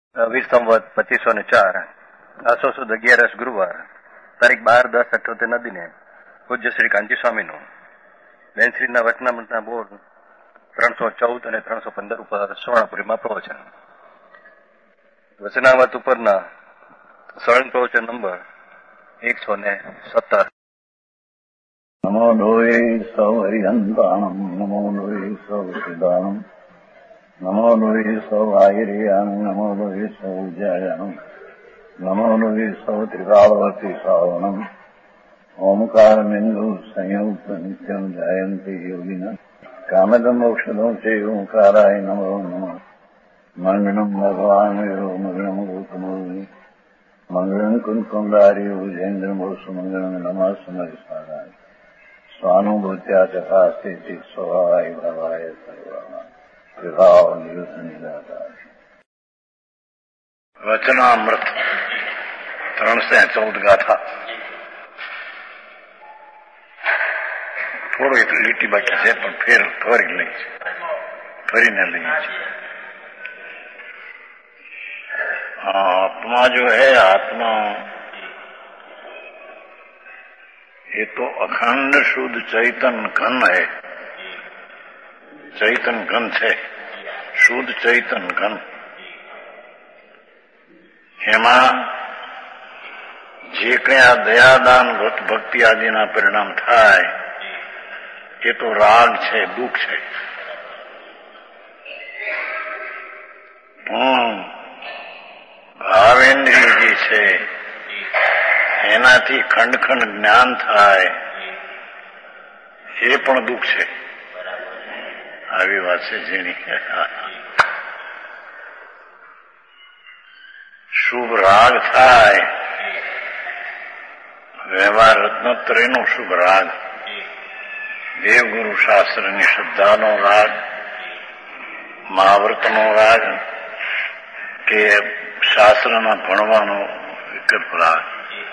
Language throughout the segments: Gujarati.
20 સંવત 2504 આસો સુદ 11 ગુરુવાર તારીખ 12-10-78 નદીને પૂજ્ય શ્રી કાંચી સ્વામીનું બેનશ્રીના વચનામૃતના બોર 314 અને 315 ઉપર સુવર્ણપુરીમાં પ્રવચન. વચનામૃત ઉપરના સરળ પ્રવચન નંબર 117. નમો લોહે સૌ હરિહંતાણમ નમો લોહે સૌ સિદ્ધાણમ નમો લોહે સૌ આયર્યાણમ નમો લોહે સૌ જયાણમ નમો લોહે સૌ ત્રિકાળવતી શ્રાવણમ ઓમકાર બિંદુ સંયુક્ત નિત્યમ જયંતી યોગિના કામદમ ઔષધો છે ઓંકારાય નમો નમઃ મંગળમ ભગવાન વિરો મંગળમ ગૌતમો મંગળમ કુંકુંડારી ઉજેન્દ્રમો સુમંગળમ નમઃ સમરિસ્વારાય સ્વાનુભૂત્યા ચકાસ્તે સ્વભાવાય ભવાય સર્વમાં વિભાવ નિયુત નિરાકાર. વચનામૃત 314 ગાથા. થોડું એક લીટી બાકી છે પણ ફેર ફરીને લઈએ છીએ. आत्मा जो है आत्मा ये तो अखंड शुद्ध चैतन घन है. चैतन घन છે શુદ્ધ ચૈતન ઘન. એમાં જે કંઈ આ દયાદાન વ્રત ભક્તિ આદિના પરિણામ થાય એ તો રાગ છે, દુઃખ છે. ભાવેન્દ્રિય જે છે એનાથી ખંડ ખંડ જ્ઞાન થાય એ પણ દુઃખ છે. આવી વાત છે જેની શુભ રાગ થાય, વ્યવહાર રત્નત્રયનો શુભ રાગ, દેવગુરુ શાસ્ત્રની શ્રદ્ધાનો રાગ, મહાવ્રતનો રાગ કે શાસ્ત્રના ભણવાનો વિકલ્પ રાગ,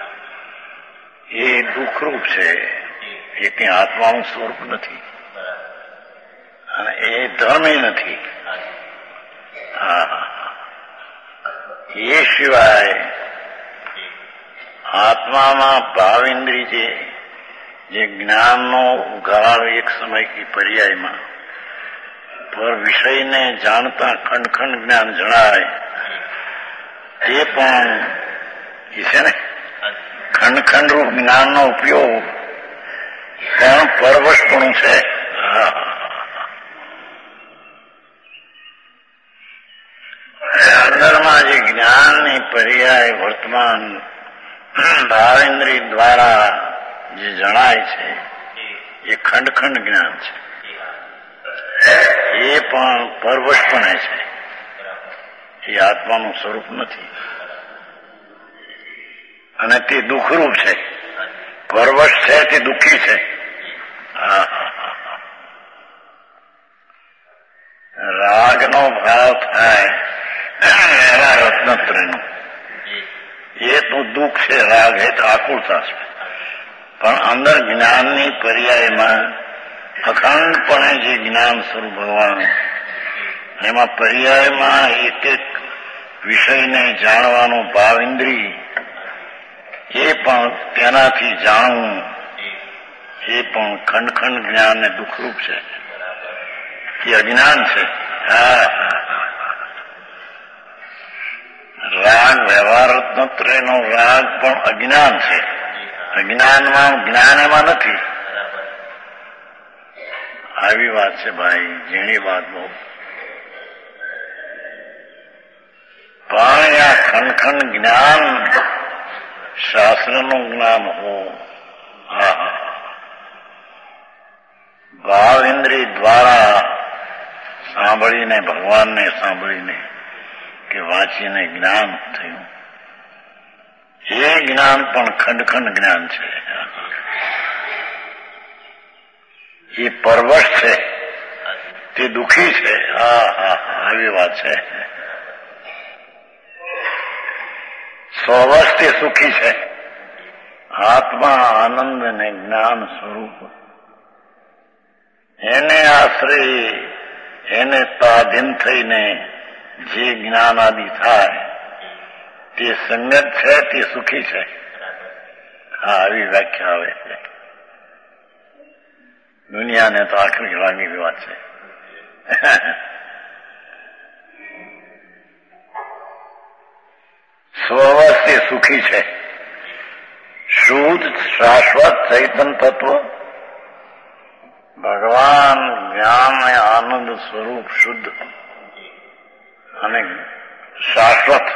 એ દુઃખરૂપ છે. એ કઈ આત્માનું સ્વરૂપ નથી અને એ ધર્મ નથી. એ સિવાય આત્મામાં ભાવેન્દ્રિય જે જ્ઞાનનો ઉઘાડ એક સમય કી પર્યાયમાં પર વિષયને જાણતા ખંડ ખંડ જ્ઞાન જણાય એ પણ છે ને ખંડ ખંડ રૂપ જ્ઞાનનો ઉપયોગ પણ પરવશપણું છે. અંદરમાં જે જ્ઞાનની પર્યાય વર્તમાન ભાવેન્દ્રિય દ્વારા જે જણાય છે એ ખંડ ખંડ જ્ઞાન છે. એ પણ પરવશપણે છે. એ આત્માનું સ્વરૂપ નથી અને તે દુઃખરૂપ છે. પરવશ છે તે દુઃખી છે. રાગનો ભાવ થાય એના રત્નત્રયનો એ તો દુઃખ છે. રાગ એ તો આકુળતા છે. પણ અંદર જ્ઞાનની પર્યાયમાં અખંડપણે જે જ્ઞાન સ્વરૂપ ભગવાન એમાં પર્યાયમાં એક એક વિષયને જાણવાનો ભાવ ઇન્દ્રિય એ પણ તેનાથી જાણવું એ પણ ખંડ ખંડ જ્ઞાન ને દુઃખરૂપ છે. એ અજ્ઞાન છે. રાગ વ્યવહાર રત્નત્રયનો રાગ પણ અજ્ઞાન છે. અજ્ઞાનમાં જ્ઞાન એમાં નથી. આવી વાત છે ભાઈ, ઝીણી વાત બહુ. પણ આ ખંડ ખંડ જ્ઞાન શાસ્ત્રનું જ્ઞાન હો, ભાવ ઇન્દ્રિય દ્વારા સાંભળીને, ભગવાનને સાંભળીને કે વાંચીને જ્ઞાન થયું, એ જ્ઞાન પણ ખંડ ખંડ જ્ઞાન છે. એ પરવશ છે, તે દુઃખી છે. આવી વાત છે. સ્વવશ તે સુખી છે. આત્મા આનંદ ને જ્ઞાન સ્વરૂપ એને આશ્રય એને તાધીન થઈને જે જ્ઞાન આદિ થાય તે સમ્યક છે, તે સુખી છે. હા, આવી વ્યાખ્યા આવે છે. દુનિયાને તો આખરી લાગેલી વાત છે. સ્વવસ્તે સુખી છે. શુદ્ધ શાશ્વત ચૈતન તત્વ ભગવાન જ્ઞાન અને આનંદ સ્વરૂપ શુદ્ધ અને શાશ્વત,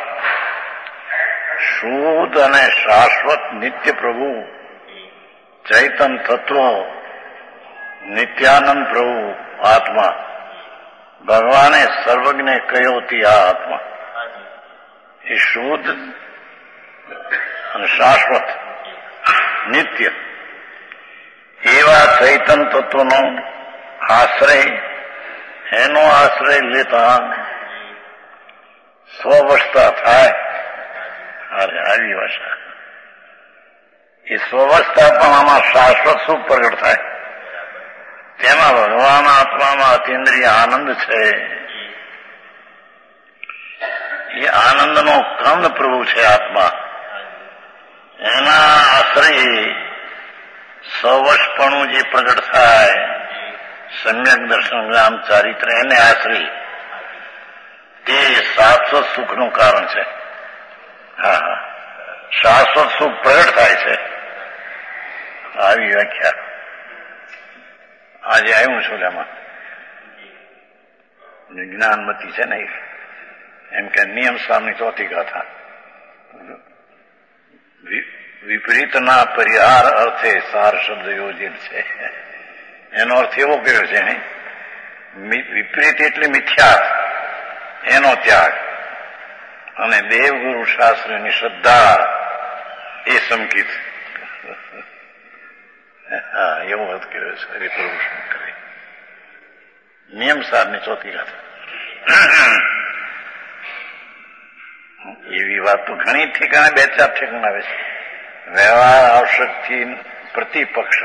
શુદ્ધ અને શાશ્વત નિત્ય પ્રભુ ચૈતન તત્વ નિત્યાનંદ પ્રભુ આત્મા ભગવાને સર્વજ્ઞ કહ્યો હતી. આ આત્મા એ શુદ્ધ અને શાશ્વત નિત્ય એવા ચૈતન તત્વનો આશ્રય, એનો આશ્રય લેતા સ્વવસ્થા થાય. અરે આવી ભાષા. એ સ્વવસ્થા પણ આમાં શાશ્વત સુખ પ્રગટ થાય. તેમાં ભગવાન આત્મામાં અતિન્દ્રિય આનંદ છે. એ આનંદનો કંદ પ્રભુ છે આત્મા. એના આશ્રય સવશપણું જે પ્રગટ થાય, સમ્યક દર્શન જ્ઞાન ચારિત્ર, એને આશ્રય તે શાશ્વત સુખનું કારણ છે. હા, શાશ્વત સુખ પ્રગટ થાય છે. આવી વ્યાખ્યા આજે આવ્યું છું. એમાં જ્ઞાનમતી છે ને, એમ કે નિયમ સ્વામી ચોથી ગાથા વિપરીતના પરિહાર અર્થે સાર શબ્દ યોજિત છે. એનો અર્થ એવો કર્યો છે ને, વિપરીત એટલે મિથ્યા, એનો ત્યાગ અને દેવગુરુ શાસ્ત્રની શ્રદ્ધા એ સંકિત. હા, એવો અર્થ કર્યો છે હરિપ્રભુ શંકરે નિયમ સારની ચોથી ગાથા. એવી વાત તો ઘણી ઠેકાણે બે ચાર ઠેકાણે આવે છે. વ્યવહાર આવશ્યકથી પ્રતિપક્ષ,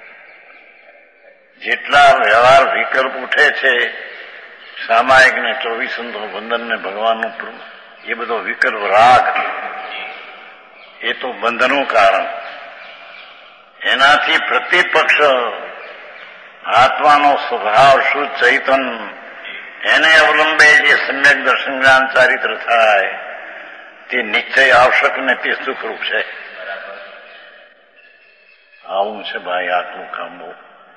જેટલા વ્યવહાર વિકલ્પ ઉઠે છે, સામાયિક ને 24 બંધન ને ભગવાનનું, એ બધો વિકલ્પ રાગ, એ તો બંધનનું કારણ. એનાથી પ્રતિપક્ષ આત્માનો સ્વભાવ શુદ્ધ ચૈતન, એને અવલંબે જે સમ્યક દર્શન જ્ઞાન ચારિત્ર થાય, તે નિશ્ચય આવશ્યક ને તે સુખરૂપ છે. આવું છે ભાઈ આટલું કામ. બહુ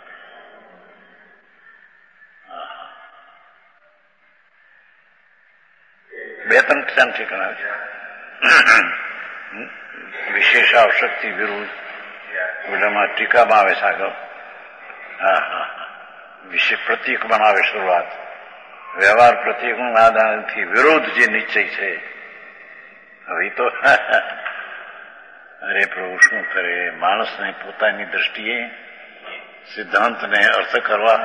બે ત્રણ ઠેકાણા છે. વિશેષ આવશ્યકથી વિરુદ્ધ ઓલામાં ટીકામાં આવે છે આગળ. હા, વિશે પ્રતીક બનાવે શરૂઆત. વ્યવહાર પ્રતીકનું આધારથી વિરોધ જે નિશ્ચય છે. હવે તો અરે પ્રભુ શું કરે, માણસને પોતાની દ્રષ્ટિએ સિદ્ધાંતને અર્થ કરવા.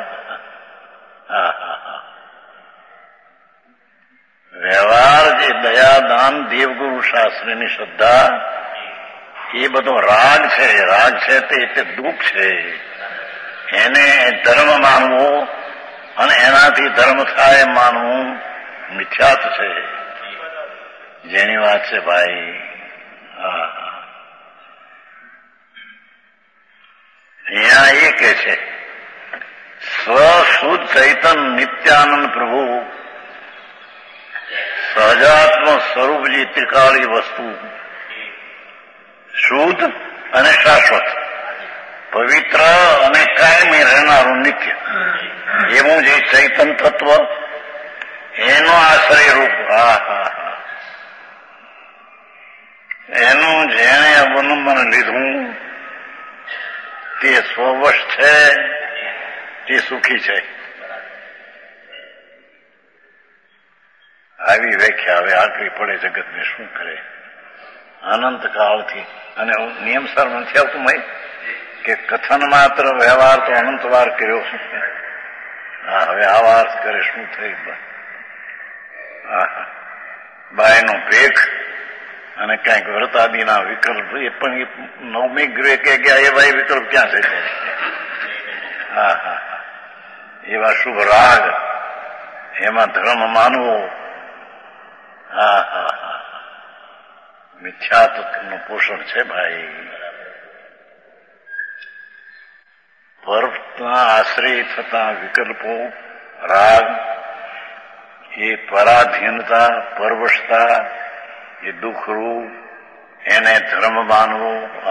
વ્યવહાર જે દયાદાન દેવગુરુ શાસ્ત્રની શ્રદ્ધા, એ બધો રાગ છે. રાગ છે તે એટલે દુઃખ છે. એને ધર્મ માનવું અને એનાથી ધર્મ થાય માનવું મિથ્યાત છે. જેની વાત છે ભાઈ. અહીંયા એ કે છે સ્વશુદ્ધ ચૈતન નિત્યાનંદ પ્રભુ સહજાત્મ સ્વરૂપ જે ત્રિકાળી વસ્તુ, શુદ્ધ અને શાશ્વત, પવિત્ર અને કાયમી રહેનારું નિત્ય, એવું જે ચૈતન તત્વ, એનો આશ્રય રૂપ. એનું જેણે અવલંબન લીધું તે સ્વવશ છે, તે સુખી છે. આવી વ્યાખ્યા હવે આકરી પડે જગતને. શું કરે અનંત કાળથી. અને નિયમસર નથી આવતું મય કે કથન માત્ર વ્યવહાર તો અનંત વાર કર્યો છે. હા, હવે આવા અર્થ કરે શું થઈ. બાયનો ભેખ અને કંઈક વ્રતાદિના વિકલ્પ, એ પણ નવમી ગ્રહ કે ગયા એવા વિકલ્પ ક્યાં છે? હા, એવા શુભ રાગ, એમાં ધર્મ માનવો. મિથ્યા તત્વનું પોષણ છે ભાઈ. પરના આશ્રય થતા વિકલ્પો, રાગ, એ પરાધીનતા, પરવશતા, એ દુઃખરૂપ, એને ધર્મ માનવો,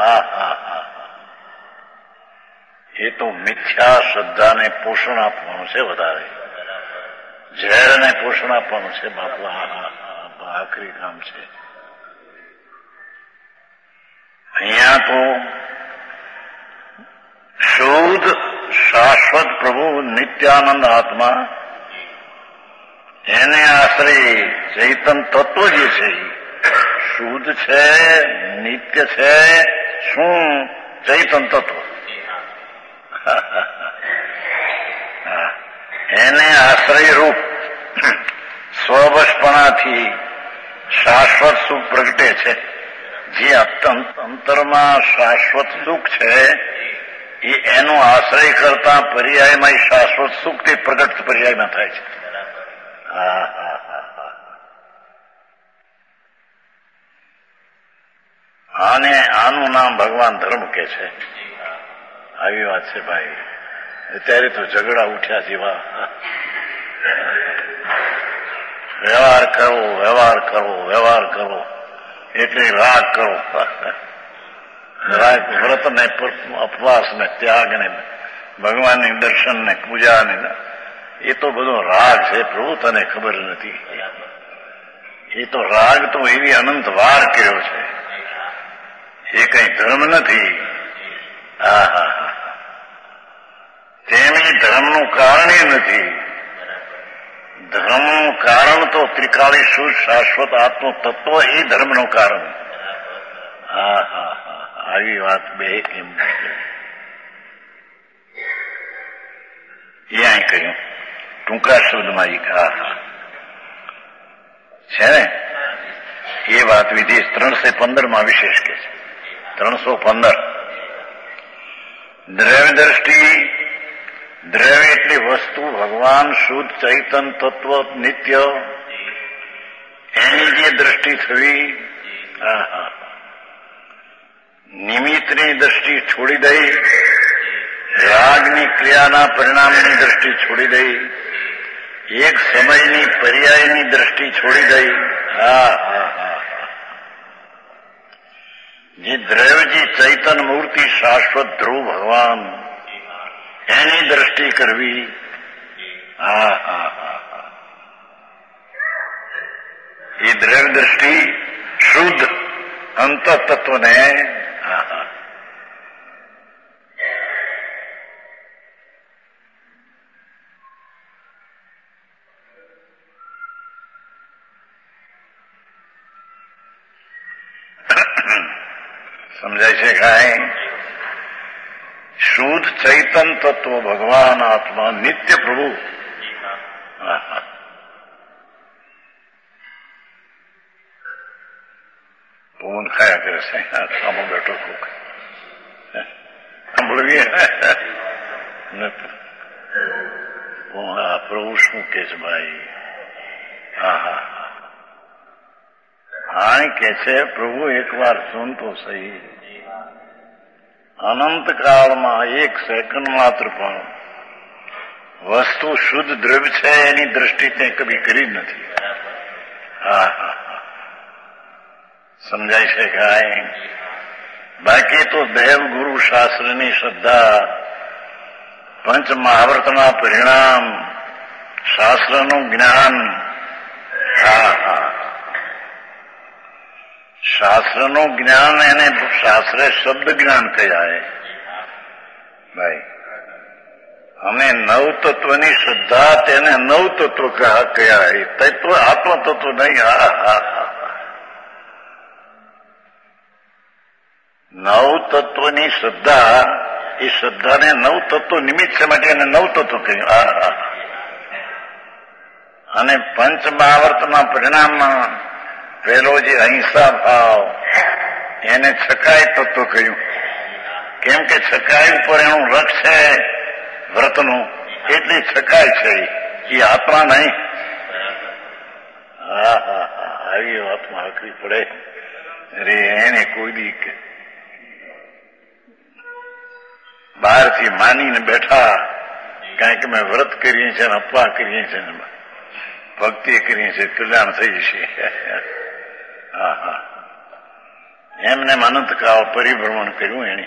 એ તો મિથ્યા શ્રદ્ધાને પોષણ આપવાનું છે વધારે. ઝેરને પોષણ આપવાનું છે બાપુ. આખરી કામ છે. અહીંયા તો શુદ્ધ શાશ્વત પ્રભુ નિત્યાનંદ આત્મા, એને આશ્રય ચૈતન તત્વ જે છે શુદ્ધ છે, નિત્ય છે. શું? ચૈતન તત્વ. એને આશ્રય રૂપ સ્વવશપણાથી શાશ્વત સુખ પ્રગટે છે. જે અત્યંત અંતરમાં શાશ્વત સુખ છે એ એનો આશ્રય કરતા પર્યાયમાં શાશ્વત સુખ તે પ્રગટ પર્યાયમાં થાય છે. આને આનું નામ ભગવાન ધર્મ કે છે. આવી વાત છે ભાઈ. અત્યારે તો ઝઘડા ઉઠ્યા જેવા. વ્યવહાર કરો, વ્યવહાર કરો, વ્યવહાર કરો એટલે રાગ કરો. રાગ વ્રત ને ઉપવાસ ને ત્યાગ ને ભગવાનની દર્શન ને પૂજા ને એ તો બધો રાગ છે. પ્રભુ તને ખબર નથી. એ તો રાગ તો એવી અનંત વાર કર્યો છે. એ કઈ ધર્મ નથી. તેની ધર્મનું કારણ નથી. ધર્મનું કારણ તો ત્રિકાળી શુદ્ધ શાશ્વત આત્મ તત્વ એ ધર્મનું કારણ. આવી વાત બે એમ અહીં કહ્યું ટૂંકા શબ્દમાં છે ને. એ વાત વિધિ 315 વિશેષ કે છે. 315 દ્રવ્ય દ્રષ્ટિ. દ્રવ્ય એટલે વસ્તુ, ભગવાન શુદ્ધ ચૈતન તત્વ નિત્ય, એની જે દ્રષ્ટિ થવી. નિમિત્તની દ્રષ્ટિ છોડી દઈ, રાગની ક્રિયાના પરિણામની દ્રષ્ટિ છોડી દઈ, એક સમયની પર્યાયની દ્રષ્ટિ છોડી દઈ. જે દ્રવ્યજી ચૈતન મૂર્તિ શાશ્વત ધ્રુવ ભગવાન, એની દ્રષ્ટિ કરવી. એ દ્રવ્ય દ્રષ્ટિ શુદ્ધ અંત તત્વને સમજાય છે. કાંઈ શુદ્ધ ચૈતન તત્વ ભગવાન આત્મા નિત્ય પ્રભુ. પવન ખાયા કરે છે. સામો બેઠો કોક સાંભળવીએ. પ્રભુ શું કે છે ભાઈ? હા કે છે પ્રભુ એકવાર સુનતો સહી. અનંત કાળમાં એક સેકન્ડ માત્ર પણ વસ્તુ શુદ્ધ દ્રવ્ય છે એની દ્રષ્ટિ તે કભી કરી નથી. સમજાય છે કાંઈ? બાકી તો દેવ ગુરુ શાસ્ત્રની શ્રદ્ધા, પંચ મહાવ્રતના પરિણામ, શાસ્ત્રનું જ્ઞાન. શાસ્ત્રનું જ્ઞાન એને શાસ્ત્રે શબ્દ જ્ઞાન કહેવાય ભાઈ. અમે નવ તત્વની શ્રદ્ધા તેને નવ તત્વ કહેવાય. તત્વ આત્મ તત્વ નહીં. નવ તત્વની શ્રદ્ધા, એ શ્રદ્ધાને નવ તત્વ નિમિત્ત છે માટે એને નવ તત્વ કહ્યું. અને પંચ મહાવર્તના પરિણામમાં પેલો જે અહિંસા ભાવ એને છકાય તત્વ કહ્યું. કેમ કે છકાય ઉપર એનું રક્ષ છે વ્રતનું, એટલી છકાય છે. એ આત્મા નહીં. આવી વાતમાં હાકવી પડે. અરે એને કોઈ દી બહારથી માનીને બેઠા કારણ કે મેં વ્રત કરીએ છીએ ને અપવા કરીએ છીએ ને ભક્તિ કરીએ છીએ કલ્યાણ થઈ જશે. હા હા એમને અનંતકાળ પરિભ્રમણ કર્યું એને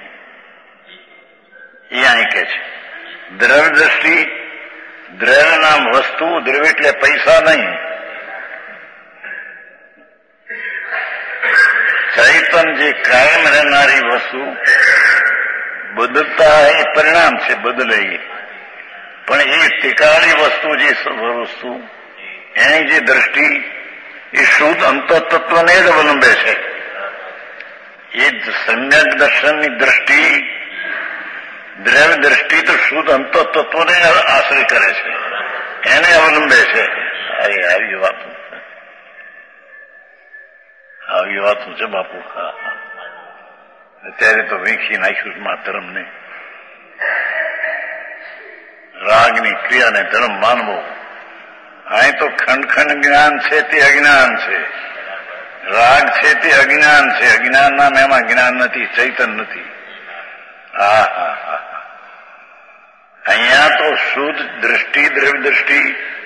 એ અહીં કે છે દ્રવ્ય દ્રષ્ટિ દ્રવ્ય નામ વસ્તુ દ્રવ્ય એટલે પૈસા નહીં ચૈતન જે કાયમ રહેનારી વસ્તુ બદલતા એ પરિણામ છે બદલે પણ એ ટીકાળી વસ્તુ જે વસ્તુ એની જે દ્રષ્ટિ એ શુદ્ધ અંતઃતત્વને જ અવલંબે છે. એ સમ્યક દર્શનની દ્રષ્ટિ દ્રવ્ય દ્રષ્ટિ તો શુદ્ધ અંતઃતત્વને આશ્રય કરે છે એને અવલંબે છે. આવી વાતું છે બાપુ. અત્યારે તો વીખી નાખ્યું ધર્મને રાગની ક્રિયાને ધર્મ માનવો. અહીં તો ખંડ ખંડ જ્ઞાન છે તે અજ્ઞાન છે. રાગ છે તે અજ્ઞાન છે. અજ્ઞાન નામ એમાં જ્ઞાન નથી ચૈતન નથી. હા હા હા અહીંયા તો શુદ્ધ દ્રષ્ટિ દ્રવ્ય દ્રષ્ટિ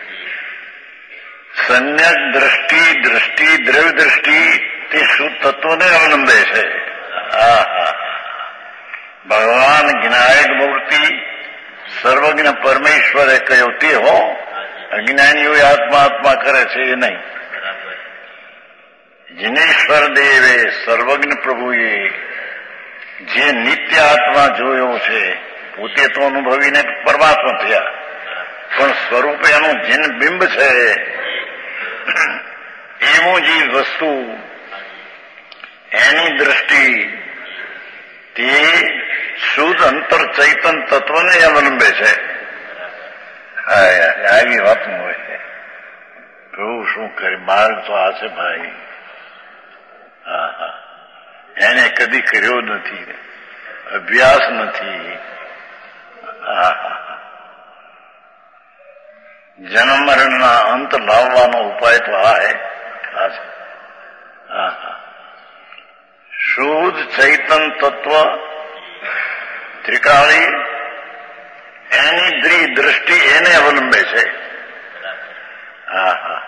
સમ્યક દ્રષ્ટિ દ્રવ્ય દ્રષ્ટિ તે શુદ્ધ તત્વને અવલંબે છે. હા હા ભગવાન જ્ઞાયક મૂર્તિ સર્વજ્ઞ પરમેશ્વરે કહ્યું તે હો. અજ્ઞાનીઓ આત્મા આત્મા કરે છે એ નહીં. જિનેશ્વર દેવે સર્વજ્ઞ પ્રભુએ જે નિત્ય આત્મા જોયો છે પોતે તો અનુભવીને પરમાત્મા થયા પણ સ્વરૂપે એનું જીન બિંબ છે એવું જે વસ્તુ એની દ્રષ્ટિ તે શુદ્ધ અંતર ચૈતન તત્વને અવલંબે છે. આવી વાત હોય પ્રભુ શું કરે માર્ગ તો આ છે ભાઈ. હા હા એને કદી કર્યો નથી અભ્યાસ નથી. હા હા જન્મ મરણના અંત લાવવાનો ઉપાય તો આ છે. હા હા શુદ્ધ ચૈતન તત્વ ત્રિકાળી એની દ્રષ્ટિ એને અવલંબે છે. હા હા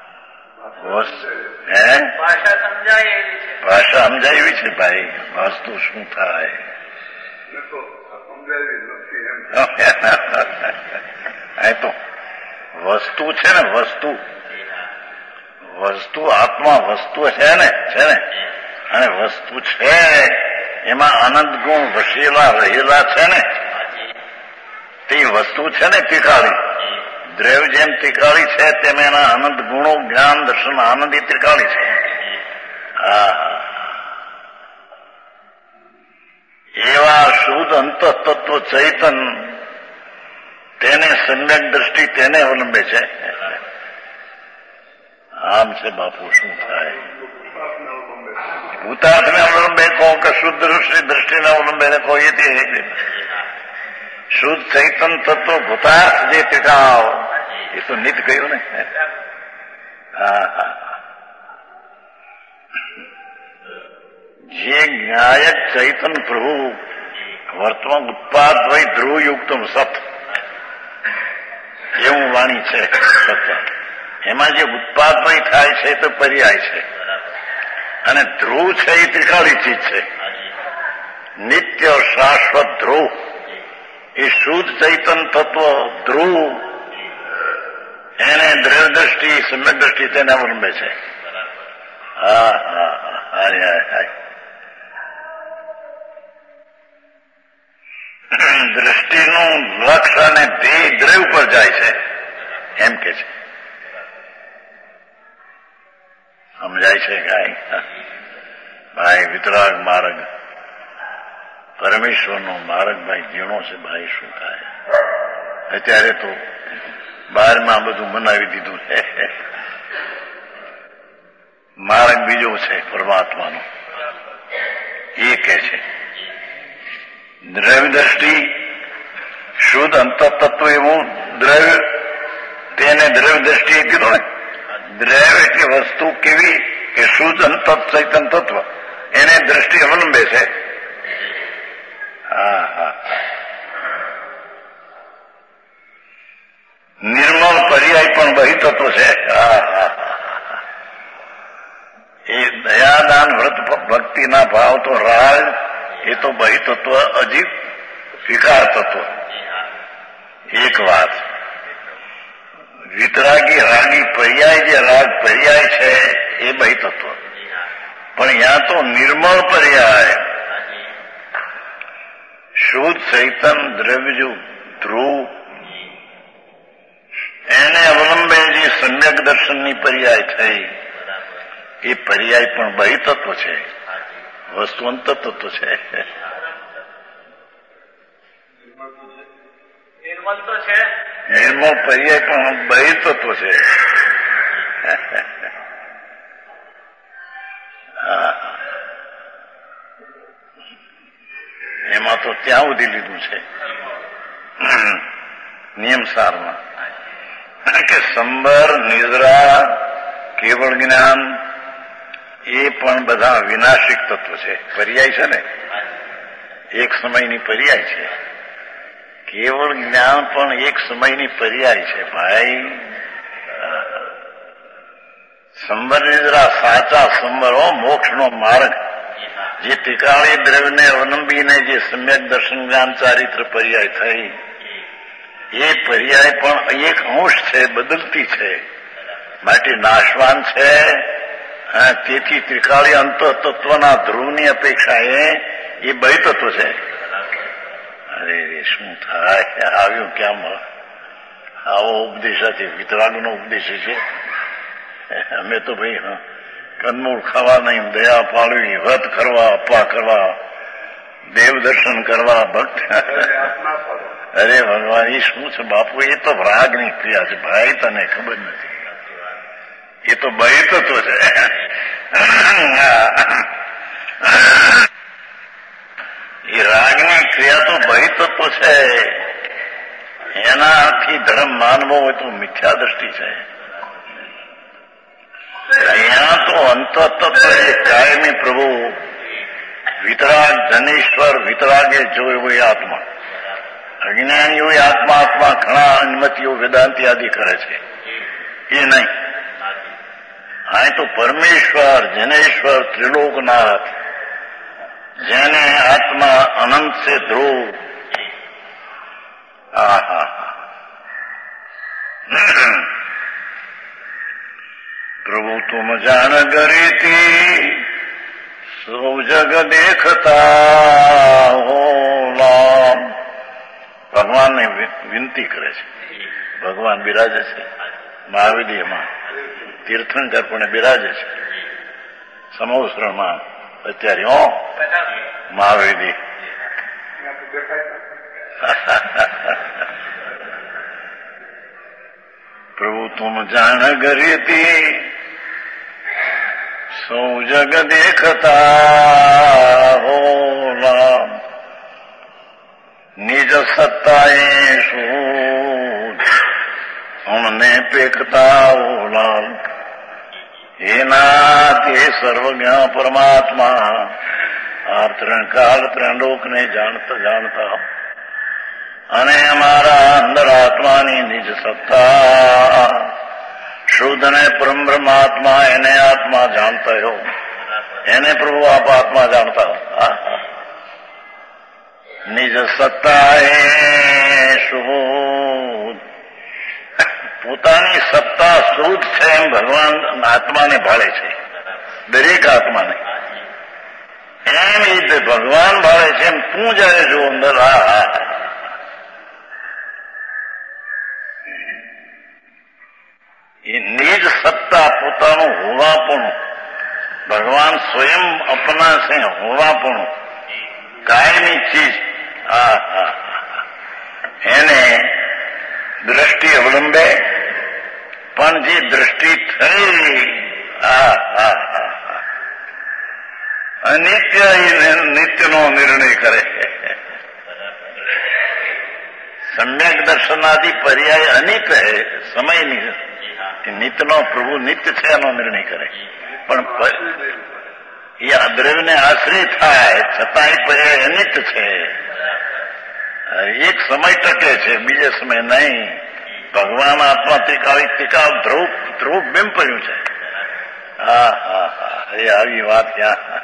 ભાષા સમજાય એવી છે ભાઈ. વાસ્તુ શું થાય તો વસ્તુ છે ને વસ્તુ આત્મા વસ્તુ છે ને અને વસ્તુ છે એમાં અનંત ગુણ વસેલા રહેલા છે ને તે વસ્તુ છે ને ત્રિકાળી. દ્રવ્ય જેમ ત્રિકાળી છે તેમ એના અનંત ગુણો જ્ઞાન દર્શન આનંદ એ ત્રિકાળી છે. હા એવા શુદ્ધ અંતઃતત્વ ચૈતન તેને સમ્યક દ્રષ્ટિ તેને અવલંબે છે. આમ છે બાપુ શું થાય ભૂતાર્થને અવલંબે કહો કે શુદ્ધ દ્રષ્ટિને અવલંબે કહો એ શુદ્ધ ચૈતન તત્વ ભૂતાર્થ જે ટીકાવ એ તો નિત ગયું ને. હા હા જે જ્ઞાયક ચૈતન પ્રભુ વર્તમાન ઉત્પાદ વય ધ્રુવયુક્તમ સત એવું વાણી છે. એમાં જે ઉત્પાદ વય થાય છે તો પર્યાય છે અને ધ્રુવ છે એ ત્રિકાળી ચીજ છે. નિત્ય શાશ્વત ધ્રુવ એ શુદ્ધ ચૈતન તત્વ ધ્રુવ એને દ્રવ્ય દ્રષ્ટિ સમ્યક દ્રષ્ટિ તેને અવલંબે છે. હા હા હા દ્રષ્ટિનું લક્ષ અને ધ્યેય દ્રવ્ય પર જાય છે એમ કે છે. સમજાય છે કાંઈ ભાઈ? વિતરાગ માર્ગ પરમેશ્વરનો માર્ગ ભાઈ ઝીણો છે ભાઈ. શું થાય અત્યારે તો બહારમાં બધું બનાવી દીધું છે. માર્ગ બીજો છે પરમાત્માનો. એ કે છે દ્રવ્ય દ્રષ્ટિ શુદ્ધ અંતઃતત્વ એવું દ્રવ્ય તેને દ્રવ્ય દ્રષ્ટિએ કીધું ને. દ્રવ્ય એટલે વસ્તુ કેવી કે શુદ્ધ અંતઃ ચૈતન તત્વ એને દ્રષ્ટિ અવલંબે છે. હા હા. નિર્મળ પર્યાય પણ બહિતત્વ છે. હા હા. એ દયાદાન વ્રત ભક્તિના ભાવ તો રાગ એ તો બહિતત્વ અજીબ વિકાર તત્વ. એક વાત વિતરાગી રાગી પર્યાય જે રાગ પર્યાય છે એ બહિતત્વ, પણ યાં તો નિર્મળ પર્યાય શુદ્ધ ચૈતન દ્રવ્ય ધ્રુવ એને અવલંબે જે સમ્યક દર્શનની પર્યાય થઈ એ પર્યાય પણ બહિતત્વ છે, વસ્તુઅંત તત્વ છે. નિર્મળ પર્યાય પણ બહિતત્વ છે. એમાં તો ત્યાં સુધી લીધું છે નિયમસારમાં કે સંબર નિદ્રા કેવળ જ્ઞાન એ પણ બધા વિનાશિક તત્વ છે. પર્યાય છે ને, એક સમયની પર્યાય છે. કેવળ જ્ઞાન પણ એક સમયની પર્યાય છે ભાઈ. સંબર નિદ્રા સાચા સંબરો મોક્ષનો માર્ગ જે તિકાળી દ્રવ્યને અવલંબીને જે સમ્યક દર્શન જ્ઞાન ચારિત્ર પર્યાય થઈ એ પર્યાય પણ એક અંશ છે, બદલતી છે, માટે નાશવાન છે. તેથી ત્રિકાળી અંત તત્વના ધ્રુવની અપેક્ષા એ બહિતત્વ છે. અરે શું થાય આવ્યું ક્યાં? આવો ઉપદેશાથી વિતરાગનો ઉપદેશ છે. અમે તો ભાઈ કંદમૂળ ખાવા નહીં, દયા પાડવી, વ્રત કરવા, અપા કરવા, દેવ દર્શન કરવા, ભક્ત. અરે ભગવાન એ શું છે બાપુ? એ તો રાગની ક્રિયા છે ભાઈ, તને ખબર નથી. એ તો બહિતત્વ છે. એ રાગની ક્રિયા તો બહિતત્વ છે. એનાથી ધર્મ માનવો હોય તો મિથ્યા દ્રષ્ટિ છે. અહીંયા તો અંતતત્વ એ કાયમી પ્રભુ વિતરાગ ધનેશ્વર વિતરાગે જોયો હોય આત્મા. અજ્ઞાનીઓ આત્મા આત્મા ઘણા અનુમતિઓ વેદાંતિ આદિ કરે છે, એ નહીં. આ તો પરમેશ્વર જનેશ્વર ત્રિલોકનાથ જેને આત્મા અનંત से ध्रुव. प्रभु तुम जान गरीती सौ जग देखता हो नाम. ભગવાનને વિનંતી કરે છે. ભગવાન બિરાજે છે મહાવિદ્યમાં, તીર્થંકર પણ બિરાજે છે સમોસરમાં અત્યારે. મહાવેદી પ્રભુ તુમ જાણ ગરીતી સૌ જગ દેખતા હો નામ. નિજ સત્તાએ શું અમને પેકતા હો નામ. એના તે સર્વજ્ઞ પરમાત્મા આ ત્રણ કાળ ત્રણ લોકને જાણતા જાણતા અને અમારા અંદર આત્માની નિજ સત્તા શુદ્ધ ને પરમ બ્રહ્માત્મા એને આત્મા જાણતા હો, એને પ્રભુ આપ આત્મા જાણતા હો. નિજ સત્તા એ શુદ્ધ, પોતાની સત્તા શુદ્ધ છે એમ ભગવાન આત્માને ભાળે છે, દરેક આત્માને. એમ એ ભગવાન ભાળે છે એમ તું જયારે જો અંદર એ નિજ સત્તા પોતાનું હોવાપણું, ભગવાન સ્વયં અપના છે હોવાપણું, કાયમી ચીજ એને દ્રષ્ટિ અવલંબે. પણ જે દ્રષ્ટિ થઈ અનિત્ય નિત્યનો નિર્ણય કરે. સમ્યક દર્શનાદિ પર્યાય અનિત્ય સમયની, નિત્યનો પ્રભુ નિત્ય છે એનો નિર્ણય કરે. પણ એ દ્રવ્યને આશ્રય થાય છતાં પર્યાય અનિત છે. એક સમય ટકે છે, બીજે સમય નહીં. ભગવાન આત્મા ટીકાવ ધ્રુવ બેમ પડ્યું છે. હા હા હા, એ આવી વાત ક્યાં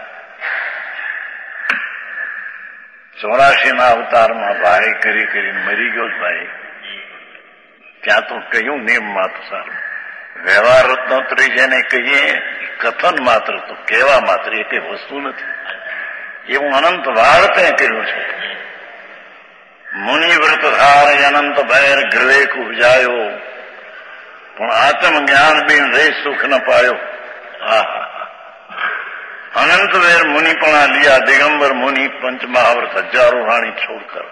84 અવતારમાં ભાઈ કરી મરી ગયો ભાઈ. ત્યાં તો કહ્યું નિયમ માત્ર સારું. વ્યવહાર રત્નોત્તરી જેને કહીએ કથન માત્ર, તો કહેવા માત્ર, એ કઈ વસ્તુ નથી. એવું અનંત વાર તે કર્યું છે. મુનિવ્રત ધાર અનંત ભૈર ગ્રવેક ઉપજાયો, પણ આત્મ જ્ઞાન બિન રે સુખ ન પાયો. અનંત વેર મુનિપણા લિયા દિગંબર મુનિ પંચ મહાવ્રત હજારો રાણી છોડકર.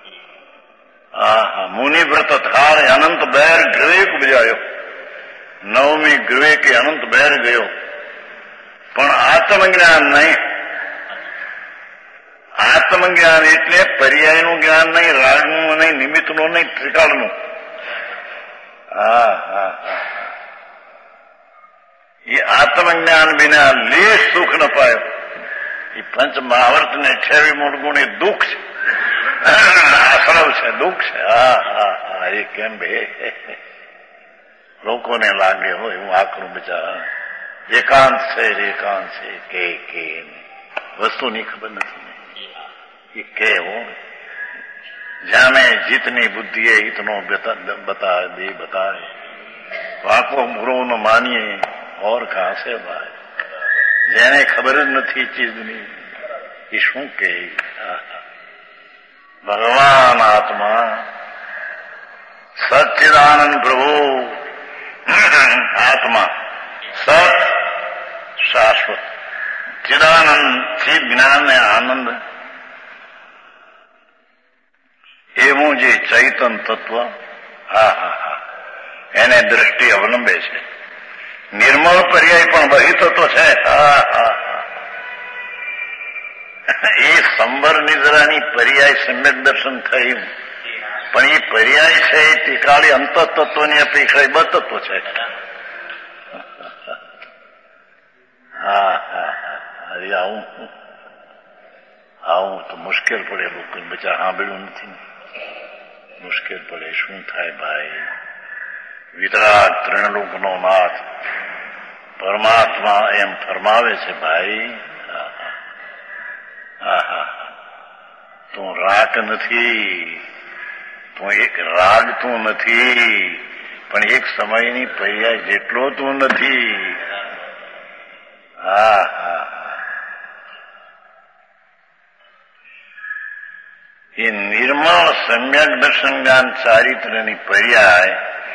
મુનિવ્રત ધાર અનંત બહેર ગ્રવેક ઉપજાયો. 9મી ગ્રવેકે અનંત બહેર ગયો, પણ આત્મજ્ઞાન નહીં. આત્મજ્ઞાન એટલે પર્યાયનું જ્ઞાન નહીં, રાગનું નહીં, નિમિત્તનું નહીં, ત્રિકાળનું. એ આત્મજ્ઞાન વિના લેશ સુખ ન પાયો. એ પંચ મહાવર્ત ને 28 મૂળ ગુણ એ દુઃખ છે, આશ્રવ છે, દુઃખ છે. એ કેમ બે લોકોને લાગે હોય હું આકરું બિચારા. એકાંત છે કે વસ્તુની ખબર નથી. એ કેવો જાણે જીતની બુદ્ધિએ હિતનો બતાવે. વાંકો બુરો ન માનીએ ઓર કહાં સે ભાઈ. જેને ખબર જ નથી ચીજની એ શું કે. ભગવાન આત્મા સચ્ચિદાનંદ પ્રભુ આત્મા સત શાશ્વત ચિદાનંદ ચિદ જ્ઞાન ને આનંદ એવું જે ચૈતન તત્વ એને દ્રષ્ટિ અવલંબે છે. નિર્મળ પર્યાય પણ બહિતત્વ છે. એ સંબર નિદ્રાની પર્યાય સમ્યક દર્શન થયું, પણ એ પર્યાય છે એ ટીકાળી અંતતત્વની અપેક્ષા એ બતત્વ છે. આવું તો મુશ્કેલ પડે લોકોને. બચા સાંભળ્યું નથી, મુશ્કેલ પડે. શું થાય ભાઈ? વિતરાગ ત્રિણલોકનો નાથ પરમાત્મા એમ ફરમાવે છે, ભાઈ તું રાગ નથી, તું એક રાગ તું નથી, પણ એક સમયની પર્યાય જેટલો તું નથી. એ નિર્મળ સમ્યક દર્શન જ્ઞાન ચારિત્ર્યની પર્યાય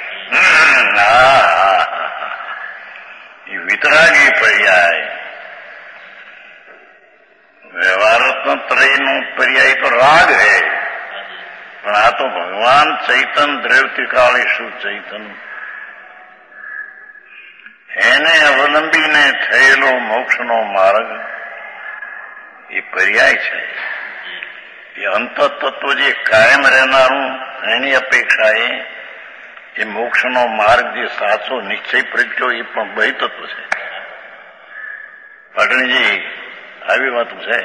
એ વિતરાગી પર્યાય. વ્યવહારત્ન ત્રયનું પર્યાય તો રાગ હૈ, પણ આ તો ભગવાન ચૈતન દ્રવ્યકાળી શું ચૈતન એને અવલંબીને થયેલો મોક્ષનો માર્ગ એ પર્યાય છે. એ અંતતત્વ જે કાયમ રહેનારું એની અપેક્ષાએ એ મોક્ષનો માર્ગ જે સાચો નિશ્ચય પ્રગટ્યો એ પણ બહિતત્વ છે. પાટણીજી આવી વાતું છે.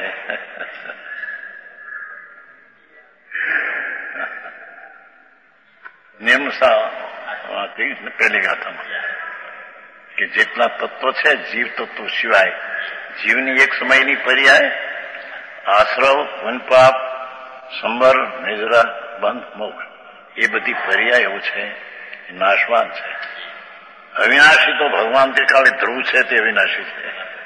નિયમસા કહ્યું ને પહેલી ગાથામાં કે જેટલા તત્વો છે જીવ તત્વ સિવાય, જીવની એક સમયની પર્યાય આશ્રવ, વનપાપ, સંબર, નિદ્રા, બંધ, મોક્ષ એ બધી પર્યાયો છે, એ નાશવાન છે. અવિનાશી તો ભગવાન તે કાળે ધ્રુવ છે તે અવિનાશી છે.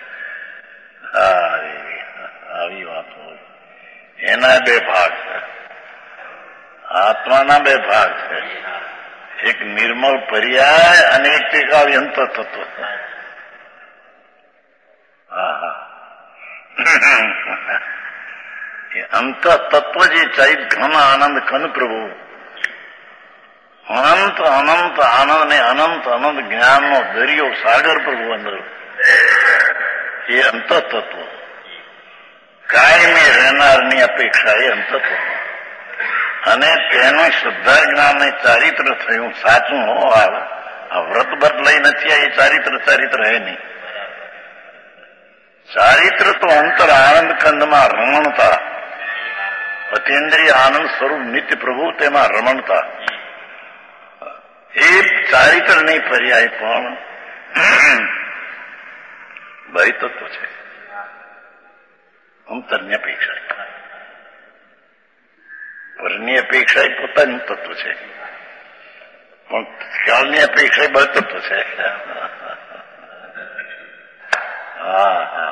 આવી વાતો. એના બે ભાગ છે, આત્માના બે ભાગ છે. એક નિર્મળ પર્યાય અને એક ટેકાવી અંત તત્વ. અંત તત્વ જે ચૈત ઘન આનંદ ઘન પ્રભુ અનંત અનંત આનંદ ને અનંત અનંત જ્ઞાનનો દરિયો સાગર પ્રભુ અંદર એ અંત તત્વ કાયમી રહેનારની અપેક્ષા એ અંત તત્વ. અને તેનું શ્રદ્ધા જ્ઞાન ને ચારિત્ર થયું સાચું હો. આ વ્રત બત લઈ નથી, એ ચારિત્ર હે નહીં. ચારિત્ર તો અંતર આનંદ કંદમાં રમણતા, અતિન્દ્રિય આનંદ સ્વરૂપ નિત્ય પ્રભુ તેમાં રમણતા. એ ચારિત્ર નહીં પર્યાય પણ ભય તત્વ છે. અંતરની અપેક્ષા, પરની અપેક્ષા એ પોતાનું તત્વ છે, પણ ખ્યાલની અપેક્ષા બળ તત્વ છે. હા,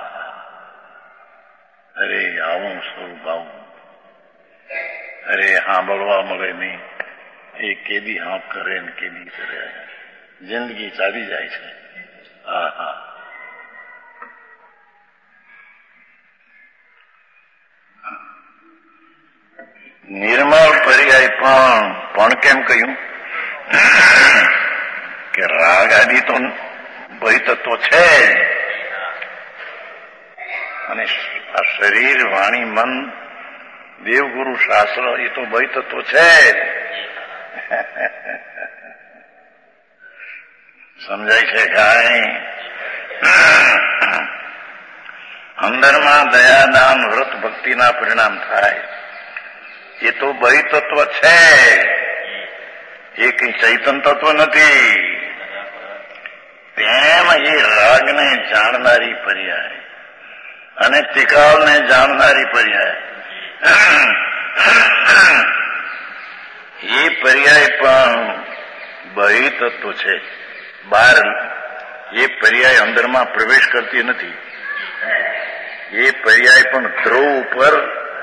અરે આવું સ્વરૂપ આવું, અરે સાંભળવા મળે નહીં, એ કેદી હાંક કરે ને કેદી કરે, જિંદગી ચાલી જાય છે. હા, નિર્મળ પર્યાય પણ કેમ કહ્યું કે રાગ આદિ તો ભય તત્વો છે, અને આ શરીર વાણી મન દેવગુરુ શાસ્ત્ર એ તો ભય તત્વો છે. સમજાય છે કાંઈ? અંદરમાં દયાદાન વ્રત ભક્તિના પરિણામ થાય એ તો ભય તત્વ છે, એ કઈ ચૈતન તત્વ નથી. તેમ એ રાગને જાણનારી પર્યાય અને તિકાવને જાણનારી પર્યાય, એ પર્યાય પણ ભય તત્વ છે. બહાર એ પર્યાય અંદરમાં પ્રવેશ કરતી નથી. એ પર્યાય પણ ધ્રુવ ઉપર,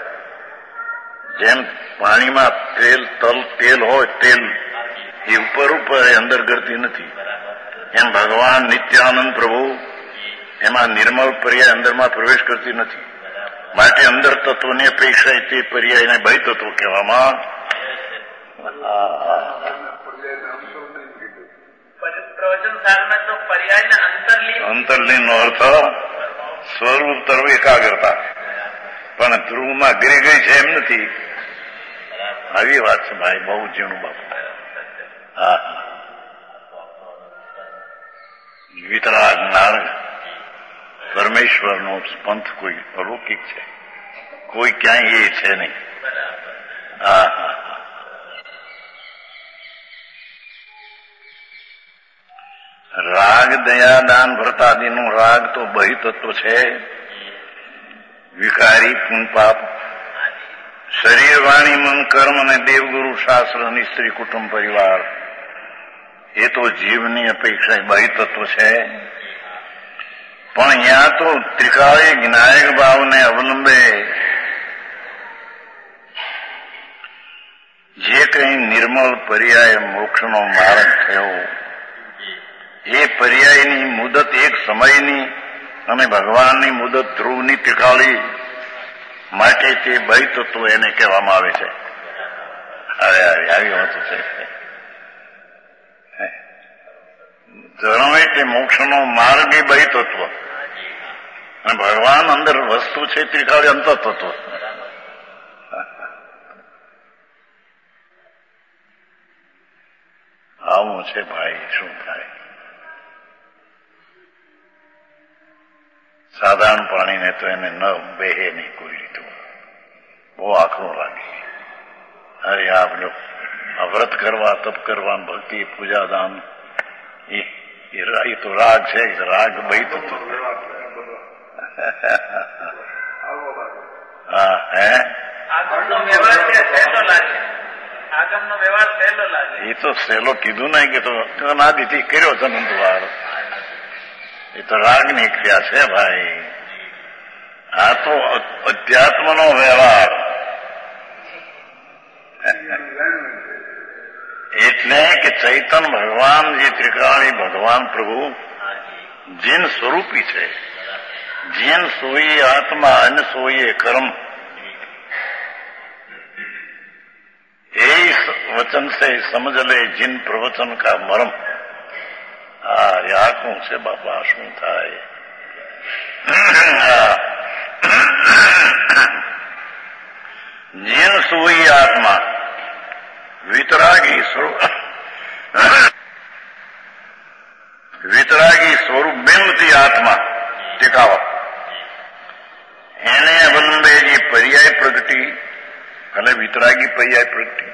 જેમ પાણીમાં તેલ હોય, તેલ એ ઉપર અંદર કરતી નથી. એમ ભગવાન નિત્યાનંદ પ્રભુ એમાં નિર્મળ પર્યાય અંદરમાં પ્રવેશ કરતી નથી. માટે અંદર તત્વની અપેક્ષા તે પર્યાયને ભય તત્વ કહેવામાં. અંતરલીન નો અર્થ સ્વરૂપ તરફ એકાગ્રતા, પણ ધ્રુવમાં ગરી ગઈ છે એમ નથી. આવી વાત છે ભાઈ, બહુ ઝીણું બાપુ. હા, વિતરાગ નારગ પરમેશ્વરનો પંથ કોઈ અલૌકિક છે, કોઈ ક્યાંય એ છે નહીં. હા, રાગ દયાદાન વ્રતાદિનું રાગ તો બહિ તત્વ છે, વિકારી પુન પાપ, શરીર વાણી મન કર્મ અને દેવગુરુ શાસ્ત્ર અને સ્ત્રી કુટુંબ પરિવાર, એ તો જીવની અપેક્ષા બહિ તત્વ છે. પણ અહીંયા તો ત્રિકાળી જ્ઞાયક ભાવને અવલંબે જે કંઈ નિર્મળ પર્યાય મોક્ષનો માર્ગ થયો, એ પર્યાયની મુદત એક સમયની અને ભગવાનની મુદત ધ્રુવની ત્રિકાળી, માટે તે ભય તત્વ એને કહેવામાં આવે છે. હવે આવી વાતો છે. ધર્મ એટલે મોક્ષનો માર્ગ એ ભય તત્વ, અને ભગવાન અંદર વસ્તુ છે ત્રિકાળી અંતર તત્વ. આવું છે ભાઈ, શું થાય? સાધારણ પાણીને તો એને ન બેહે નહીં કોઈ રીતું, બહુ આકરું લાગે. અરે આ વ્રત કરવા, તપ કરવા, ભક્તિ પૂજા દાન, એ તો રાગ છે, રાગ ભય તત્વ. હા, હે એ તો સહેલો કીધું નહીં કે તો નાદીથી કર્યો છે નંદવાર. એ તો રાગની ક્રિયા છે ભાઈ. આ તો અધ્યાત્મનો વ્યવહાર. એટલે કે ચૈતન ભગવાન જે ત્રિકાળી ભગવાન પ્રભુ જીન સ્વરૂપી છે, જીન સોઈએ આત્મા અને સોઈએ કર્મ, એ વચન से समझ ले जिन प्रवचन का मरम. આ આખું છે બાપા, શું થાય? જીન સોઈ આત્મા, વિતરાગી સ્વરૂપ બિંબતી આત્મા ટેકાવો. ભલે વિતરાગી પર્યાય પ્રગટી,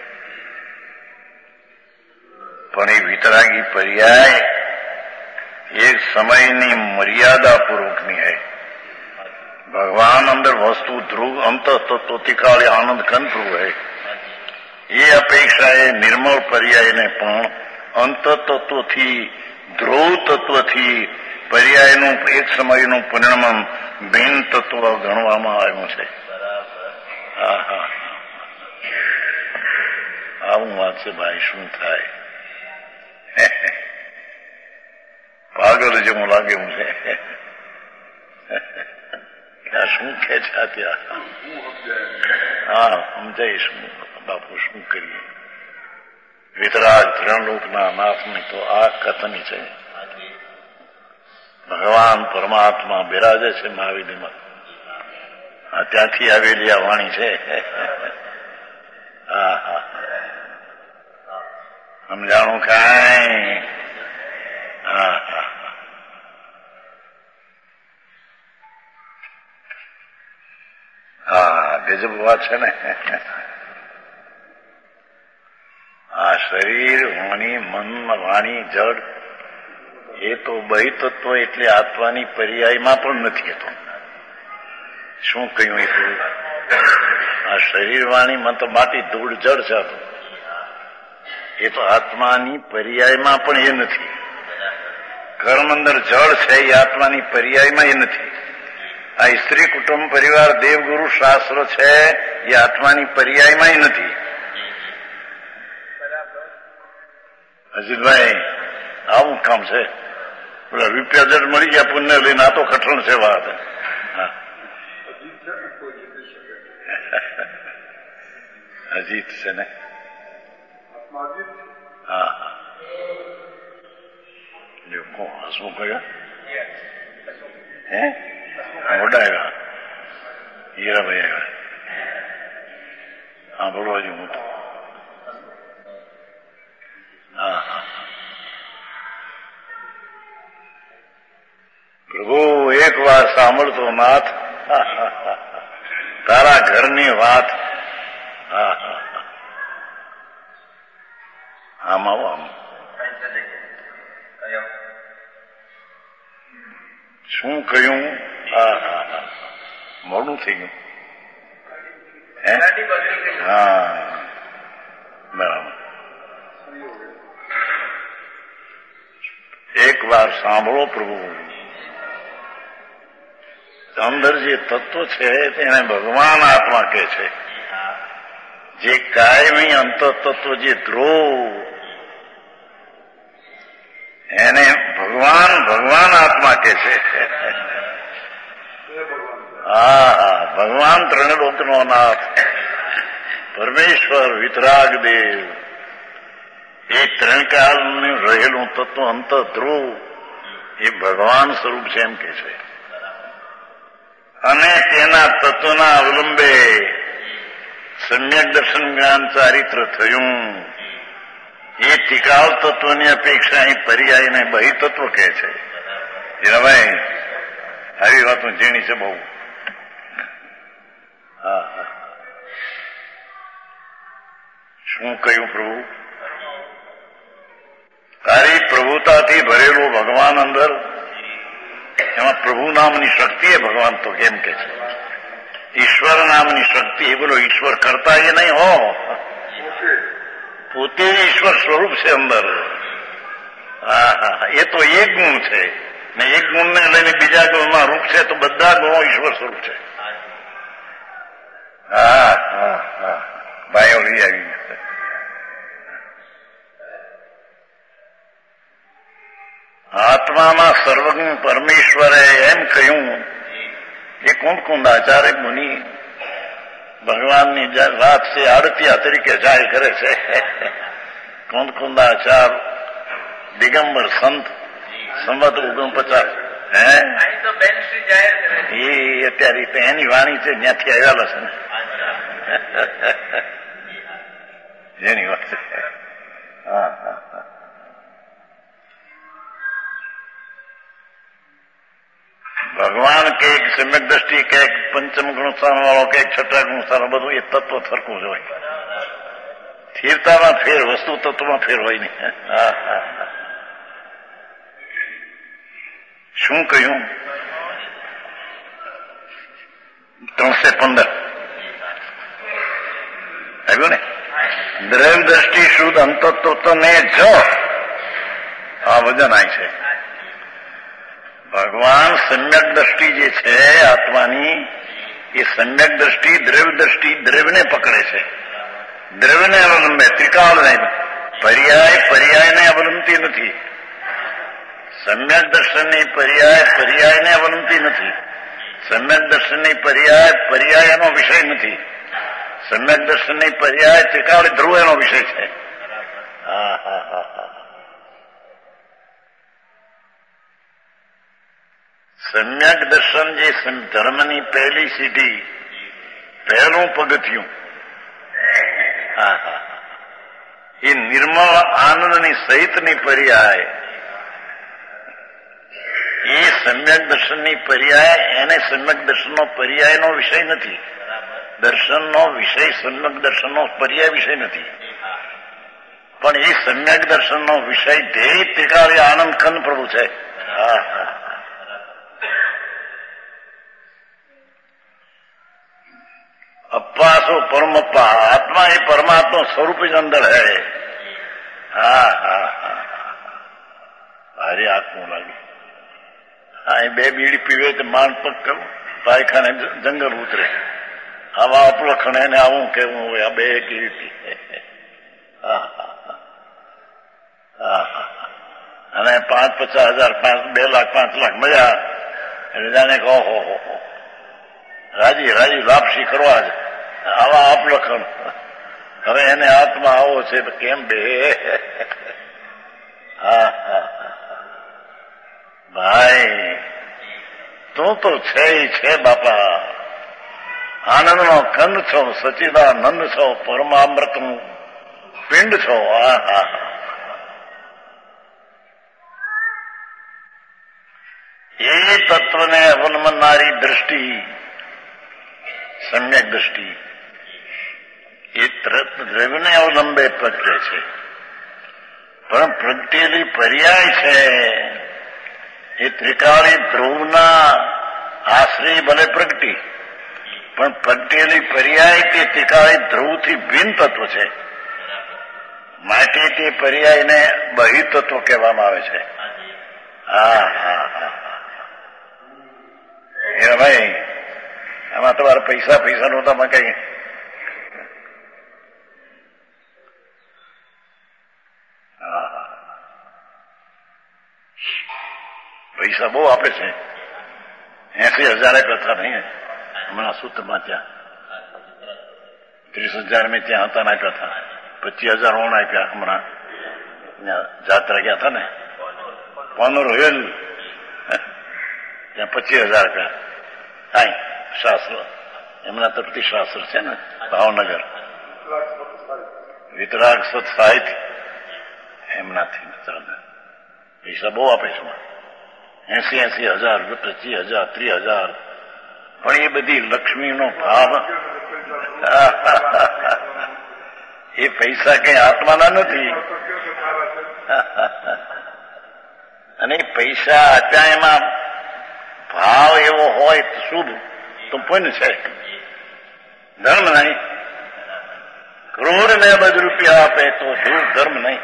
પણ એ વિતરાગી પર્યાય એક સમયની મર્યાદા પૂર્વકની હૈ. ભગવાન અંદર વસ્તુ ધ્રુવ અંત તત્વથી કાળે આનંદ ઘન ધ્રુવ હૈ. એ અપેક્ષાએ નિર્મળ પર્યાયને પણ અંત તત્વથી ધ્રુવ તત્વથી પર્યાયનું એક સમયનું પરિણામ ભિન્ન તત્વ ગણવામાં આવ્યું છે. આવું વાત છે ભાઈ. શું થાય? પાગલ જેવું લાગે હું છે. ત્યાં શું ખેંચા ત્યાં? હા, સમજાઈશું બાપુ. શું કરીએ? વિતરાગ ત્રણલોકના નાથની તો આ કથની છે. ભગવાન પરમાત્મા બિરાજે છે મહાવીરમાં. ત્યાંથી આવેલી આ વાણી છે. હા હા, સમજાણું કાંઈ? હા હા, હા, ગજબ વાત છે ને. આ શરીર, વાણી, મન, વાણી, જડ એ તો બહિતત્વ એટલે આત્માની પર્યાયમાં પણ નથી હતો. શું કહ્યું એટલું? આ શરીર, વાણી, મન તો માટી, ધૂળ, જડ છે. એ તો આત્માની પર્યાયમાં પણ એ નથી. કર્મ અંદર જળ છે, એ આત્માની પર્યાયમાં એ નથી. આ સ્ત્રી, કુટુંબ, પરિવાર, દેવગુરુ, શાસ્ત્ર છે, એ આત્માની પર્યાયમાં નથી. અજીતભાઈ, આવું કામ છે. પેલા રૂપિયા જડ મળી ગયા પુણ્ય લઈને, આ તો કઠણ છે વાત. અજીત છે ને? હા હા, જો કોણ હસવું કયો? હે મોડા આવ્યા, હીરાભાઈ આવ્યા. હા, બોલવા જો હું તો. હા હા, પ્રભુ એક વાર સાંભળતો નાથ તારા ઘરની વાત. હા હા, આમ આવો. આમ શું કહ્યું? હા હા હા, મોડું થઈ ગયું. હા, બરાબર. એક વાર સાંભળો પ્રભુ. અંદર જે તત્વ છે તેને ભગવાન આત્મા કહે છે. જે કાયમી અંત તત્વ જે ધ્રુવ, એને ભગવાન આત્મા કહે છે. હા હા, ભગવાન ત્રણલોકનો નાથ પરમેશ્વર વિતરાગ દેવ, એ ત્રણકાળનું રહેલું તત્વ અંત ધ્રુવ એ ભગવાન સ્વરૂપ છે એમ કે છે. અને તેના તત્વના અવલંબે સમ્યક દર્શન જ્ઞાન ચારિત્ર થયું. એ ટિકાવ તત્વની અપેક્ષા અહીં પર્યાયને બહિતત્વ કહે છે. હીરાભાઈ, આવી વાતો ઝીણી છે બહુ. હા હા, શું કહ્યું પ્રભુ? તારી પ્રભુતાથી ભરેલો ભગવાન અંદર, એમાં પ્રભુ નામની શક્તિ એ ભગવાન તો કેમ કે છે. ઈશ્વર નામની શક્તિ એ બોલો, ઈશ્વર કરતા એ નહીં હો, પોતે ઈશ્વર સ્વરૂપ છે અંદર. હા હા, એ તો એક ગુણ છે ને એક ગુણને લઈને બીજા ગુણમાં રૂપ છે, તો બધા ગુણો ઈશ્વર સ્વરૂપ છે. હા હા હા, ભાઈઓ લઈ આવી. આત્મામાં સર્વજ્ઞ પરમેશ્વરે એમ કહ્યું. એ કુંદકુંદાચાર્ય મુનિ ભગવાનની વાત છે આડતિયા તરીકે જાહેર કરે છે. કુંદકુંદાચાર દિગંબર સંત, સંવત 49. એ અત્યારે એની વાણી છે, ત્યાંથી આવેલા છે ને. જેની વાત છે. હા હા હા, ભગવાન કે એક સમ્યક દ્રષ્ટિ કે એક પંચમ ગુણસ્થાન વાળો કે એક છઠ્ઠા ગુણસ્થાન બધું એ તત્વ સરખું જ હોય. સ્થિરતામાં ફેર, વસ્તુ તત્વમાં ફેર હોય નહીં. શું કહ્યું? 315 આવ્યું ને? દ્રવ્ય દ્રષ્ટિ શુદ્ધ અંતત્વને જો આ વજન આય છે. ભગવાન સમ્યક દ્રષ્ટિ જે છે આત્માની, એ સમ્યક દ્રષ્ટિ દ્રવ્યને પકડે છે, દ્રવ્યને અવલંબે, ત્રિકાળ નહીં, પર્યાયને અવલંબતી નથી. સમ્યક દર્શનની પર્યાયને અવલંબતી નથી. સમ્યક દર્શનની પર્યાય એનો વિષય નથી. સમ્યક દર્શનની પર્યાય ત્રિકાળ ધ્રુવ એનો વિષય છે. સમ્યક દર્શન જે ધર્મની પહેલી સીડી, પહેલું પગથિયું, એ નિર્મળ આનંદની સહિતની પર્યાય, એ સમ્યક દર્શનની પર્યાય, એને સમ્યક દર્શનનો પર્યાયનો વિષય નથી. દર્શનનો વિષય સમ્યક દર્શનનો પર્યાય વિષય નથી, પણ એ સમ્યક દર્શનનો વિષય ધ્યેય ત્રિકાળી આનંદ ખંડ પ્રભુ છે. अप्पा सो परम अप्पा, आत्मा ये परमात्मा स्वरूप ही अंदर है. भारी आत्मा लागी. हाँ, बे बीड़ी पीवे तो मान पग करूं, पायखाने जंगल उतरे. हवा अपलखणे ने आऊं केवूं आ बे कीर्ति. અને 5-50,000 2 લાખ 5 લાખ મજા એટલે જાણે કહો હો રાજી લાપસી કરવા જ આવા અપલખણ. હવે એને આત્મા આવો છે તો કેમ બે? ભાઈ તું તો છે બાપા, આનંદનો કંદ છો, સચિદાનંદ છો, પરમામૃતનું પિંડ છો. એ તત્વને અવલંબનારી દ્રષ્ટિ સમ્યક દ્રષ્ટિ, એ દ્રવ્યને અવલંબે પ્રગટે છે, પણ પ્રગટેલી પર્યાય છે એ ત્રિકાળી ધ્રુવના આશ્રય ભલે પ્રગટી, પણ પ્રગટેલી પર્યાય તે ત્રિકાળી ધ્રુવથી ભિન્ન તત્વ છે. માટે તે પર્યાયને બહિતત્વ કહેવામાં આવે છે. ભાઈ આમાં તમારે પૈસા નું તમે કઈ પૈસા બહુ આપે છે. 80,000 કથા નહીં હમણાં સૂત્રમાં ત્યાં 30,000 મેં ત્યાં હતા ના કથા 25,000 ઓણ આપ્યા. હમણાં જાત્રા ગયા હતા ને કોનું રોયલ ત્યાં 25,000 આપ્યા. કાંઈ શાસ્ત્ર એમના તરફથી શાસ્ત્ર છે ને ભાવનગર વિતરાગ સત સાહિત્ય એમનાથી પૈસા બહુ આપે છે. 80,000 25,000 30,000 પણ એ બધી લક્ષ્મીનો ભાવ. એ પૈસા કઈ આત્માના નથી. અને પૈસા આપ્યા એમાં ભાવ એવો હોય શુભ તો પુણ્ય છે, ધર્મ નહીં. કરોડ ને અબજ રૂપિયા આપે તો ધર્મ નહીં.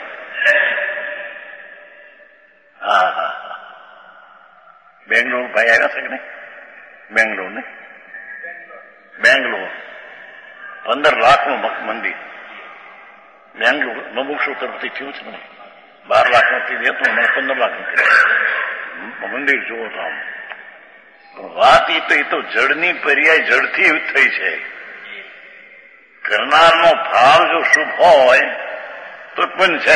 બેંગ્લોર ભાઈ આવ્યા છે કે નહીં? બેંગ્લોર ને બેંગ્લોર 15 લાખનું મંદિર બેંગ્લોર નમુક્ષો તરફથી થયું છે ને. 12 લાખ નથી દેતું, મને 15 લાખ નથી મંદિર જુઓ તો આમ. વાત એ તો જળની પર્યાય જળથી થઈ છે. કરનારનો ભાવ જો શુભ હોય તો પણ છે.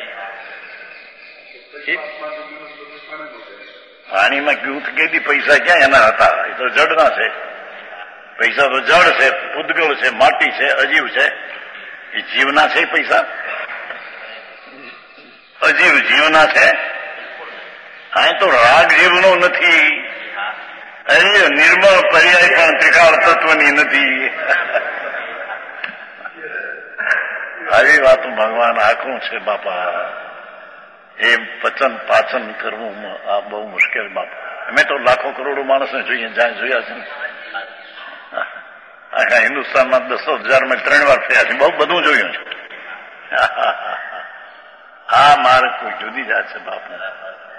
પાણીમાં ગયું કેદી પૈસા ક્યાં એના હતા? એ તો જળના છે. પૈસા તો જળ છે, પૂદગળ છે, માટી છે, અજીવ છે. એ જીવના છે પૈસા? અજીવ જીવના છે. અહીં તો રાગ જીવનો નથી. અરે નિર્મળ પર્યાય પણ ત્રિકાળ તત્વની નથી. આવી વાતો ભગવાન આખું છે બાપા. એ પચન પાચન કરવું આ બહુ મુશ્કેલ બાપા. અમે તો લાખો કરોડો માણસને જોઈએ, જ્યાં જોયા છે આખા હિન્દુસ્તાનમાં 10,000 3 વાર થયા છે. બહુ બધું જોયું છે. આ માર્ગ કોઈ જુદી જાત છે બાપા.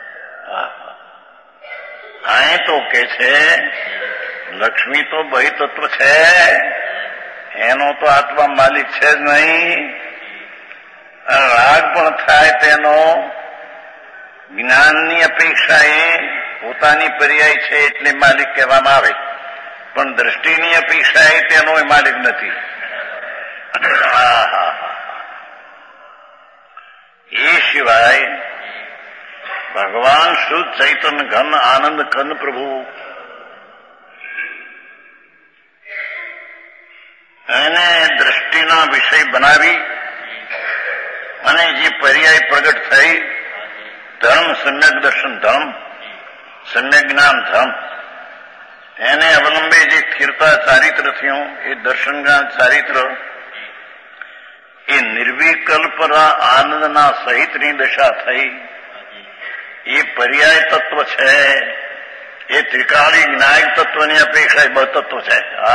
આ તો કે છે લક્ષ્મી તો બહિ તત્વ છે, એનો તો આત્મા માલિક છે જ નહીં. રાગ પણ થાય તેનો જ્ઞાનની અપેક્ષાએ પોતાની પર્યાય છે એટલે માલિક કહેવામાં આવે, પણ દ્રષ્ટિની અપેક્ષાએ તેનો માલિક નથી. એ સિવાય ભગવાન શુદ્ધ ચૈતન્ય ઘન આનંદ ઘન પ્રભુ એને દ્રષ્ટિના વિષય બનાવી અને જે પર્યાય પ્રગટ થઈ ધર્મ સમ્યક દર્શન ધર્મ સમ્યક જ્ઞાન ધર્મ એને અવલંબે જે સ્થિરતા ચારિત્ર થયું એ દર્શન જ્ઞાન ચારિત્ર એ નિર્વિકલ્પના આનંદના સહિતની દશા થઈ. એ પર્યાય તત્વ છે. એ ત્રિકાળી જ્ઞાયક તત્વની અપેક્ષા બળ તત્વ છે.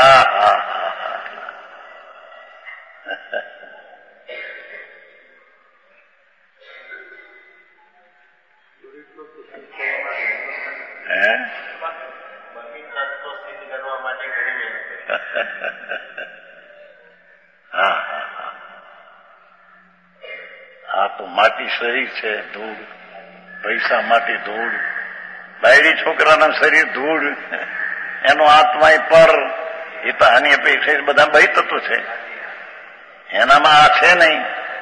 આ તો માટી શરીર છે, ધૂળ. પૈસા માટી ધૂળ, બાયડી છોકરાના શરીર ધૂળ, એનો આત્મા પર એ તો આની અપેક્ષા બધા બહિ તત્વ છે. એનામાં આ છે નહીં.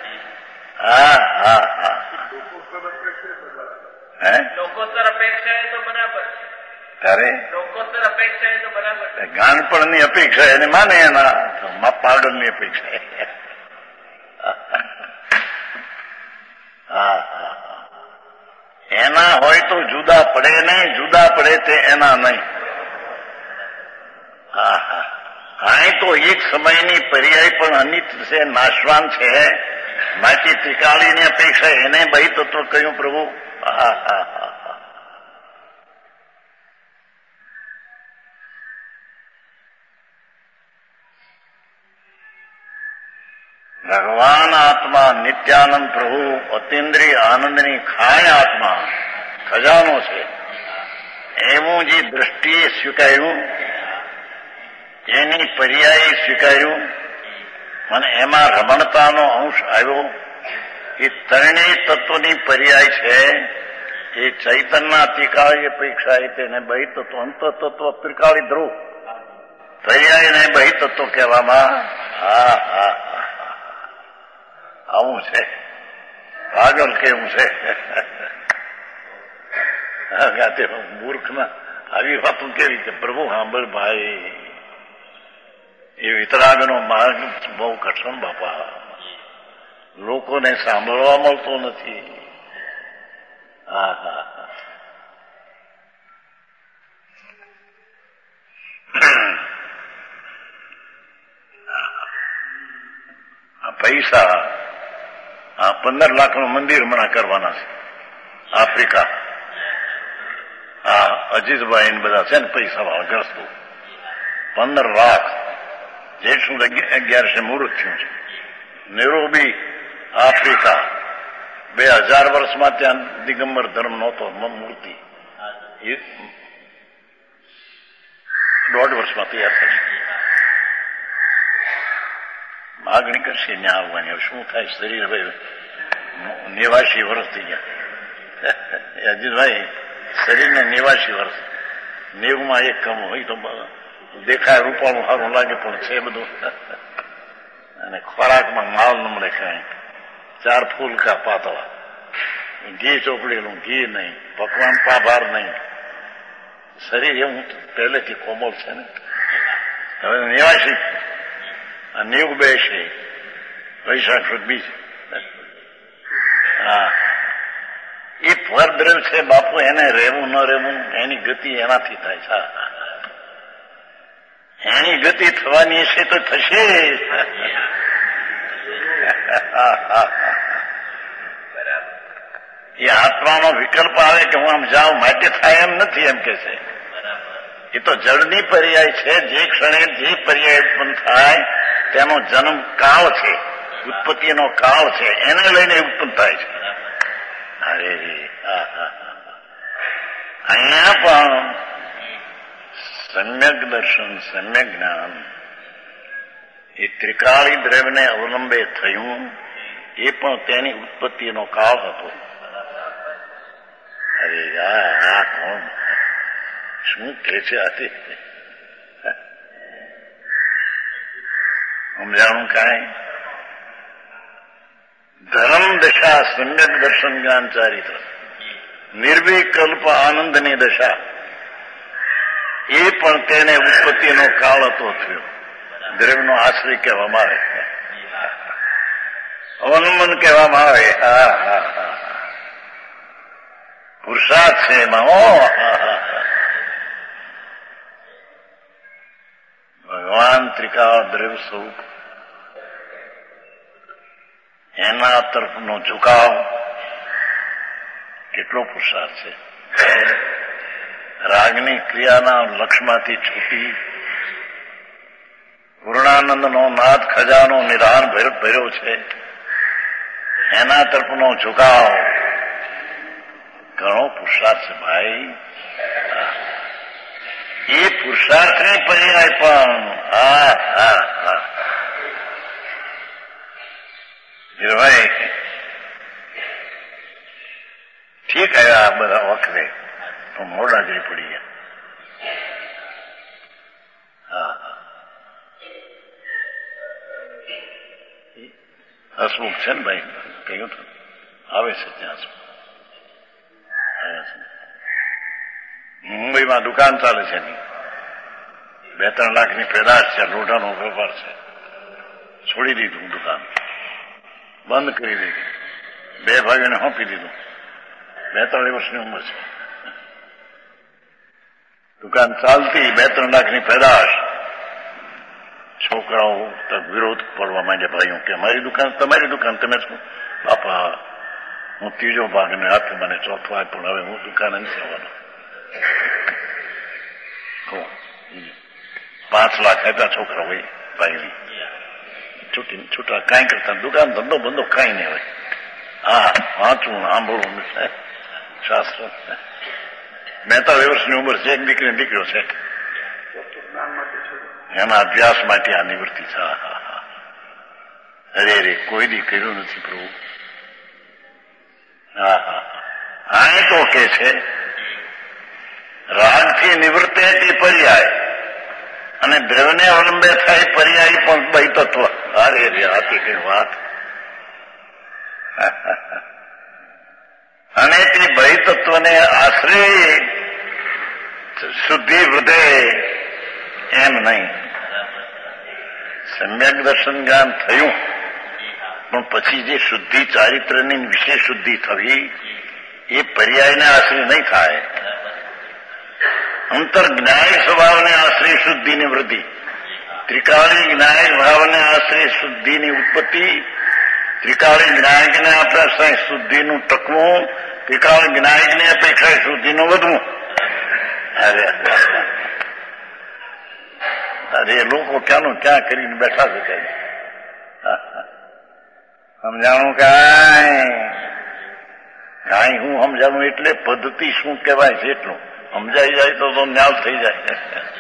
લોકોત્તર અપેક્ષા એ તો બરાબર છે. ત્યારે લોકોત્તર અપેક્ષા એ તો બરાબર છે. ગાણપણની અપેક્ષા એને માને, એના પાગલની અપેક્ષા. એના હોય તો જુદા પડે નહીં, જુદા પડે તે એના નહીં. હા તો એક સમયની પર્યાય પણ અનિત્ય છે, નાશવાન છે. બાકી ત્રિકાળીની અપેક્ષા એને બહિ તત્વ કહ્યું પ્રભુ. ભગવાન આત્મા નિત્યાનંદ પ્રભુ અતિન્દ્રિય આનંદની ખાય આત્મા ખજાનો છે. એવું જે દ્રષ્ટિએ સ્વીકાર્યું, એની પર્યાયે સ્વીકાર્યું અને એમાં રમણતાનો અંશ આવ્યો. એ ત્રણેય તત્વની પર્યાય છે. એ ચૈતન્યના ત્રિકાળી અપેક્ષા તેને બહિ તત્વ, અંત તત્વ ત્રિકાળી ધ્રુવ પર્યાયને બહિ તત્વ કહેવામાં. આવું છે. પાગલ કેવું છે. મૂર્ખના આવી વાતો કેવી છે. પ્રભુ સાંભળ ભાઈ, એ વિતરાગનો માર્ગ બહુ કઠણ બાપા. લોકોને સાંભળવા મળતો નથી. પૈસા 15 લાખનું મંદિર હમણાં કરવાના છે આફ્રિકા. અજીતભાઈ બધા છે ને પૈસા વાળા ગ્રસ્તો. 15 લાખ જેટલું 11 મુહૂર્ત થયું છે. નેરોબી આફ્રિકા 2000 વર્ષમાં ત્યાં દિગંબર ધર્મ નહોતો. મૂર્તિ 1.5 વર્ષમાં તૈયાર થશે. માગણી કરશે ત્યાં આવવાની. હવે શું થાય? શરીર હવે 89 વર્ષ થઈ ગયા. અજીતભાઈ શરીરને 89 વર્ષ. 90માં એક કમ હોય તો દેખાય રૂપાળું સારું લાગે, પણ છે બધું. અને ખોરાકમાં માલ ન મળે કાંઈ. 4 ફૂલકા પાતળા, ઘી ચોપડેલું ઘી નહીં, પકવાન પાભાર નહીં. શરીર એવું પહેલેથી કોમળ છે ને. હવે 89 92 છે. વૈશાખ સુદ બીજ. એ સ્વરદ્રવ્ય છે બાપુ, એને રહેવું ન રહેવું એની ગતિ એનાથી થાય છે. એની ગતિ થવાની છે તો થશે. એ આત્માનો વિકલ્પ આવે કે હું આમ જાઉં માટે થાય એમ નથી, એમ કે છે. એ તો જળની પર્યાય છે. જે ક્ષણે જે પર્યાય ઉત્પન્ન થાય તેનો જન્મ કાળ છે, ઉત્પત્તિનો કાળ છે, એને લઈને ઉત્પન્ન થાય છે. અરે અહીંયા પણ સમ્યક દર્શન, સમ્યક જ્ઞાન એ ત્રિકાળી દ્રવ્યને અવલંબે થયું. એ પણ તેની ઉત્પત્તિનો કાળ હતો. અરે આ કોણ શું કે છે? આથી સમજાણું કાંઈ? ધર્મ દશા સમ્યક દર્શન જ્ઞાન ચારિત્ર, નિર્વિકલ્પ આનંદની દશા, એ પણ તેને ઉત્પત્તિનો કાળ હતો થયો. દ્રવ્યનો આશ્રય કહેવામાં આવે, અવલંબન કહેવામાં આવે. પુરુષાર્થ છે એમાં. ભગવાન ત્રિકાળ દ્રવ્ય સ્વરૂપ, એના તરફનો ઝુકાવ કેટલો પુરુષાર્થ છે. રાગની ક્રિયાના લક્ષમાંથી છૂટી પૂર્ણાનંદનો નાદ ખજાનો નિધાન ભર્યો છે. એના તરફનો ઝુકાવ ઘણો પુરુષાર્થ છે ભાઈ. એ પુરુષાર્થની પર્યાય પણ ભાઈ ઠીક આવ્યા બધા વખતે તો મોડા જઈ પડી ગયા. હસમુખ છે ને ભાઈ, કહ્યું તો આવે છે ત્યાં મુંબઈમાં દુકાન ચાલે છે એની, 2-3 લાખની પેદાશ છે, લોઢાનો વેપાર છે. છોડી દીધું દુકાન, બંધ કરી દીધી, 2 ભાઈઓને સોંપી દીધું. 42 વર્ષની ઉંમર છે. દુકાન ચાલતી, 2-3 લાખની પેદાશ. છોકરાઓ વિરોધ પડવા માંડ્યા ભાઈઓ કે અમારી દુકાન તમારી દુકાન, તમે શું બાપા હું 3જો ભાગને આપ્યો, મને 4થો આપ્યો, પણ હવે હું દુકાન નથી આવવાનો. 5 લાખ આપ્યા છોકરા હોય ભાઈની, છૂટા કાંઈ કરતા દુકાન ધંધો બંધો કાંઈ નહીં હોય. વાંચવું સાંભળવું શાસ્ત્ર. 42 વર્ષની ઉંમર છે, એક દીકરીને દીકરો છે, એના અભ્યાસ માટે આ નિવૃત્તિ છે. અરે કોઈ દી કર્યું નથી પ્રભુ. આ તો કે છે રાગથી નિવૃત્તે તે પર્યાય અને દ્રવ્યને અવલંબે થાય પર્યાય પણ બહિતત્વ. અરે આથી કઈ વાત. અને તે બહિતત્વને આશરે શુદ્ધિ વધે એમ નહીં. સમ્યક દર્શન જ્ઞાન થયું પણ પછી જે શુદ્ધિ ચારિત્ર્યની વિશેષ શુદ્ધિ થવી એ પર્યાયને આશ્રય નહીં થાય. અંતર જ્ઞાય સ્વભાવને આશ્રય શુદ્ધિની વૃદ્ધિ, ત્રિકાળી જ્ઞાય ભાવને આશ્રય શુદ્ધિની ઉત્પત્તિ, ત્રિકાળી જ્ઞાયકને આપણે શુદ્ધિનું ટકવું, ત્રિકાળી જ્ઞાયકની અપેક્ષા શુદ્ધિનું વધવું. અરે લોકો ક્યાંનું ક્યાં કરીને બેઠા છે કઈ સમજાણું કાંઈ હું સમજાણું એટલે પદ્ધતિ શું કહેવાય છે એટલું સમજાઈ જાય તો ન્યાલ થઈ જાય.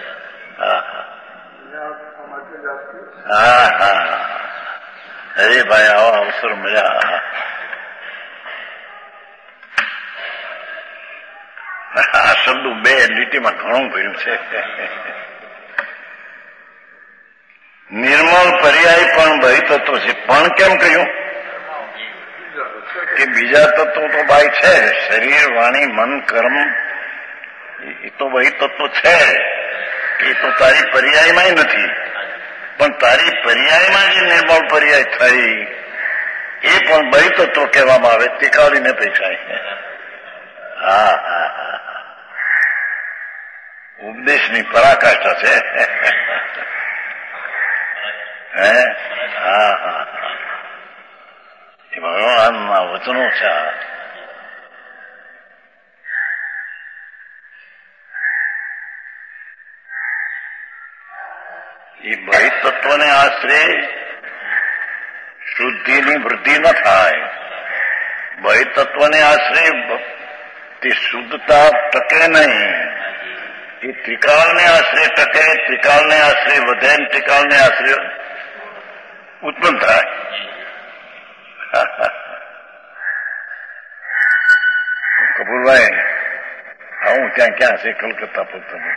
અરે ભાઈ આવા અવસર મળ્યા. આ શબ્દ 2 લીટીમાં ઘણું ભર્યું છે. નિર્મળ પર્યાય પણ બહિતત્વ છે. પણ કેમ કહ્યું કે બીજા તત્વો તો ભાઈ છે, શરીર વાણી મન કર્મ એ તો બહિતત્વ છે. એ તો તારી પર્યાયમાં નથી, પણ તારી પર્યાયમાં જે નિર્મળ પર્યાય થઈ એ પણ બહિતત્વ કહેવામાં આવે. તે કાઢીને પૈસાય હા હા હા ઉપદેશની પરાકાષ્ઠા છે. હે હા હા એ ભગવાનના વચનો છે. એ બહિતત્વને આશરે શુદ્ધિની વૃદ્ધિ ન થાય. બહિતત્વને આશરે તે શુદ્ધતા ટકે નહીં. એ ત્રિકાળને આશરે ટકે, ત્રિકાળને આશરે વધે, ત્રિકાળને આશરે ઉત્પન્ન થાય. કપૂરભાઈ આવું ત્યાં ક્યાં છે કલકત્તા પોતાનું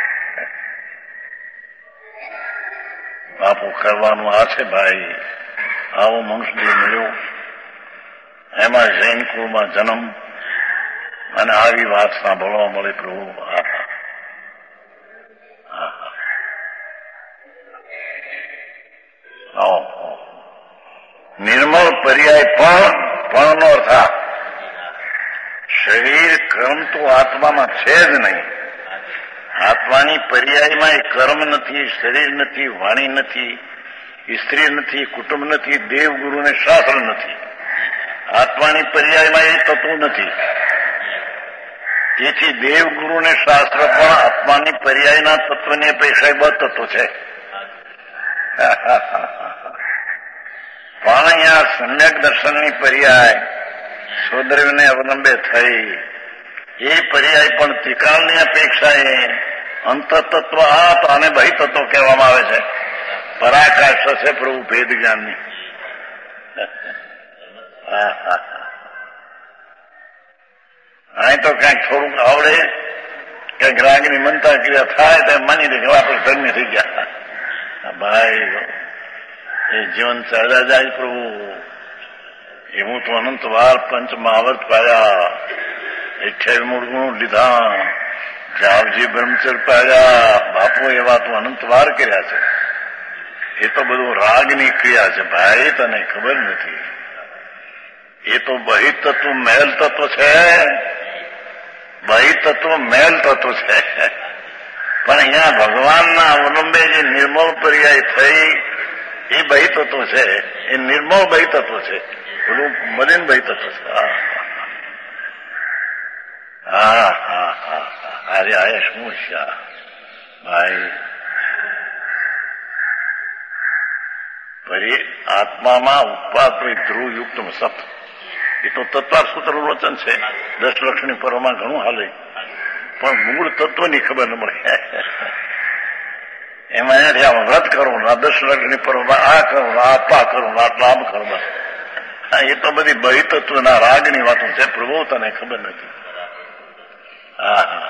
બાપુ કરવાનું આ છે ભાઈ. આવો મનુષ્ય મળ્યો, એમાં જૈન કુળમાં જન્મ અને આવી વાત સાંભળવા મળે પ્રભુ. નિર્મળ પર્યાય પણ નો અર્થ શરીર કર્મ તો આત્મામાં છે જ નહીં. આત્માની પર્યાયમાં એ કર્મ નથી, શરીર નથી, વાણી નથી, સ્ત્રી નથી, કુટુંબ નથી, દેવગુરુ ને શાસ્ત્ર નથી. આત્માની પર્યાયમાં એ તત્વ નથી. તેથી દેવગુરુ ને શાસ્ત્ર પણ આત્માની પર્યાયના તત્વની અપેક્ષા બ તત્વ છે. પણ અહીંયા સમ્યક દર્શનની પર્યાય સૌદ્રવ્યને અવલંબે થઈ. એ પર્યાય પણ ત્રિકાળની અપેક્ષાએ અંતતત્વ આપ અને બહિતત્વ કહેવામાં આવે છે. પરાકાષ્ઠ છે પ્રભુ ભેદ જ્ઞાનની. અહીં તો કંઈક થોડુંક આવડે, કંઈક રાગની મનતા ક્રિયા થાય તો માની દે કે આપણે ધન્ય થઈ ગયા. ભાઈ એ જીવન ચાલ્યા જાય પ્રભુ. એવું તો અનંત વાર પંચ મહાવર્ત પાડ્યા, 28 મૂળ ગુણ લીધા, જાવજી બ્રહ્મચર્ય પાડ્યા. બાપુ એવા તો અનંત વાર કર્યા છે. એ તો બધું રાગની ક્રિયા છે ભાઈ, તને ખબર નથી. એ તો બહિતત્વ મેલ તત્વ છે. બહિતત્વ મેલ તત્વ છે. પણ અહીંયા ભગવાનના અવલંબે જે નિર્મળ પર્યાય થઈ એ બહિતત્વ છે. એ નિર્મળ બહિતત્વ છે. પેલું મલિન બહિતત્વ છે. હા હા હા અરે આ શું છે ભાઈ. આત્મામાં ઉત્પાદ ધ્રુવયુક્ત સત એ તો તત્વાર સૂત્ર વચન છે. 10 લક્ષની પર્વમાં ઘણું હાલે, પણ મૂળ તત્વની ખબર ન મળે. એમાં એનાથી આમ વ્રત કરવું, 10 લક્ષની પર્વમાં આ કરવું, આ પા કરવું, આટલા આમ કરવું. એ તો બધી બહિતત્વના રાગની વાતો છે પ્રભુ, તને ખબર નથી. હા હા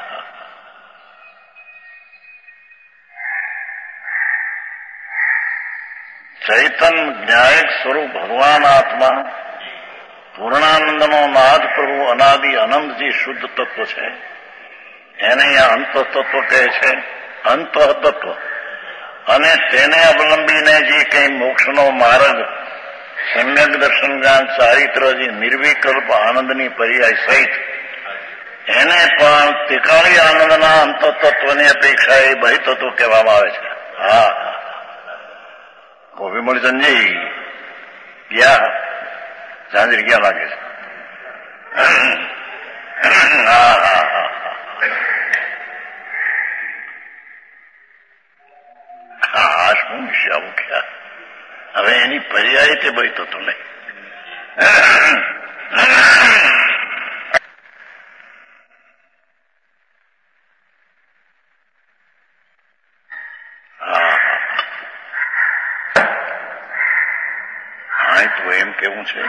ચૈતન જ્ઞાયક સ્વરૂપ ભગવાન આત્મા પૂર્ણાનંદનો નાદ પ્રભુ અનાદિ અનંતજી શુદ્ધ તત્વ છે. એને અહીંયા અંત તત્વ કહે છે. અંત તત્વ. અને તેને અવલંબીને જે કંઈ મોક્ષનો માર્ગ, સમ્યક દર્શન જ્ઞાન, ચારિત્ર, જે નિર્વિકલ્પ આનંદની પર્યાય સહિત, એને પણ ત્રિકાળી આનંદના અંત તત્વની અપેક્ષા એ બહિતત્વ કહેવામાં આવે છે. હા વિમળ સંજય ગયા, ચાંદરી ગયા લાગે છે. હા હા હા શું વિશે આવું ક્યાં? હવે એની પર્યાય તે બહિતત્વ નહીં. કેવું છે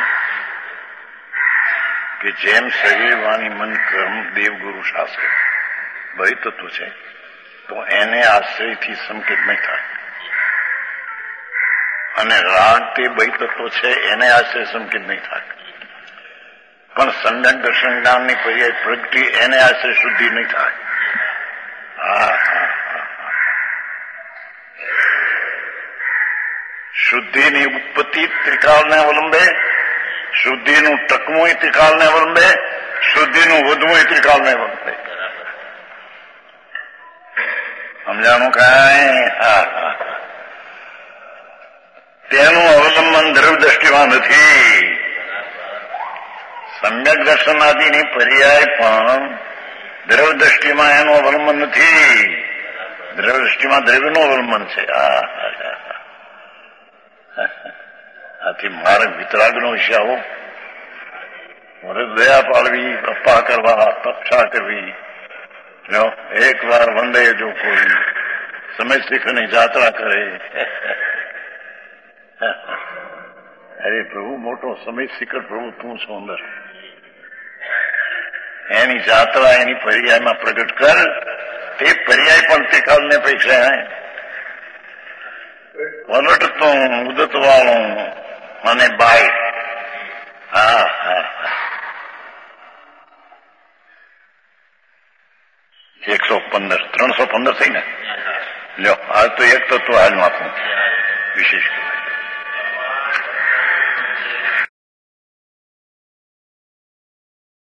કે જેમ શરીર, વાણી, મન, કર્મ દેવગુરુ શાસ્ત્ર બહિતત્વ છે, તો એને આશ્રયથી સંકેત નહીં થાય. અને રાગ તે બહિતત્વ છે, એને આશ્રય સંકેત નહીં થાય. પણ સમ્યક દર્શન જ્ઞાનની પર્યાય પ્રગતિ, એને આશ્રય શુદ્ધિ નહીં થાય. હા હા શુદ્ધિની ઉત્પત્તિ ત્રિકાળને અવલંબે, શુદ્ધિનું ટકવું ત્રિકાળને અવલંબે, શુદ્ધિનું વધવું ત્રિકાલને વખતે સમજાણું કાંઈ? તેનું અવલંબન દ્રવ્ય દ્રષ્ટિમાં નથી. સમ્યક દર્શનાદિની પર્યાય પણ દ્રવ્ય દ્રષ્ટિમાં એનું અવલંબન નથી. દ્રવ્ય દ્રષ્ટિમાં દ્રવ્યનું અવલંબન છે. આથી માર્ગ વિતરાગનો વિષય આવો. દયા પાડવી, અપ્પા કરવા, તક્ષા કરવી. એક વાર વંદે જો કોઈ સમય શીખની જાત્રા કરે. અરે પ્રભુ મોટો સમય શિખર પ્રભુ તું છો અંદર. એની જાત્રા એની પર્યાયમાં પ્રગટ કર. તે પર્યાય પણ તે કાલને અપેક્ષા વલટતું ઉદત વાળું અને બાય. 115 315 થઈ ને. લ્યો આ તો એક તત્વ હાલમાં આપું વિશેષ.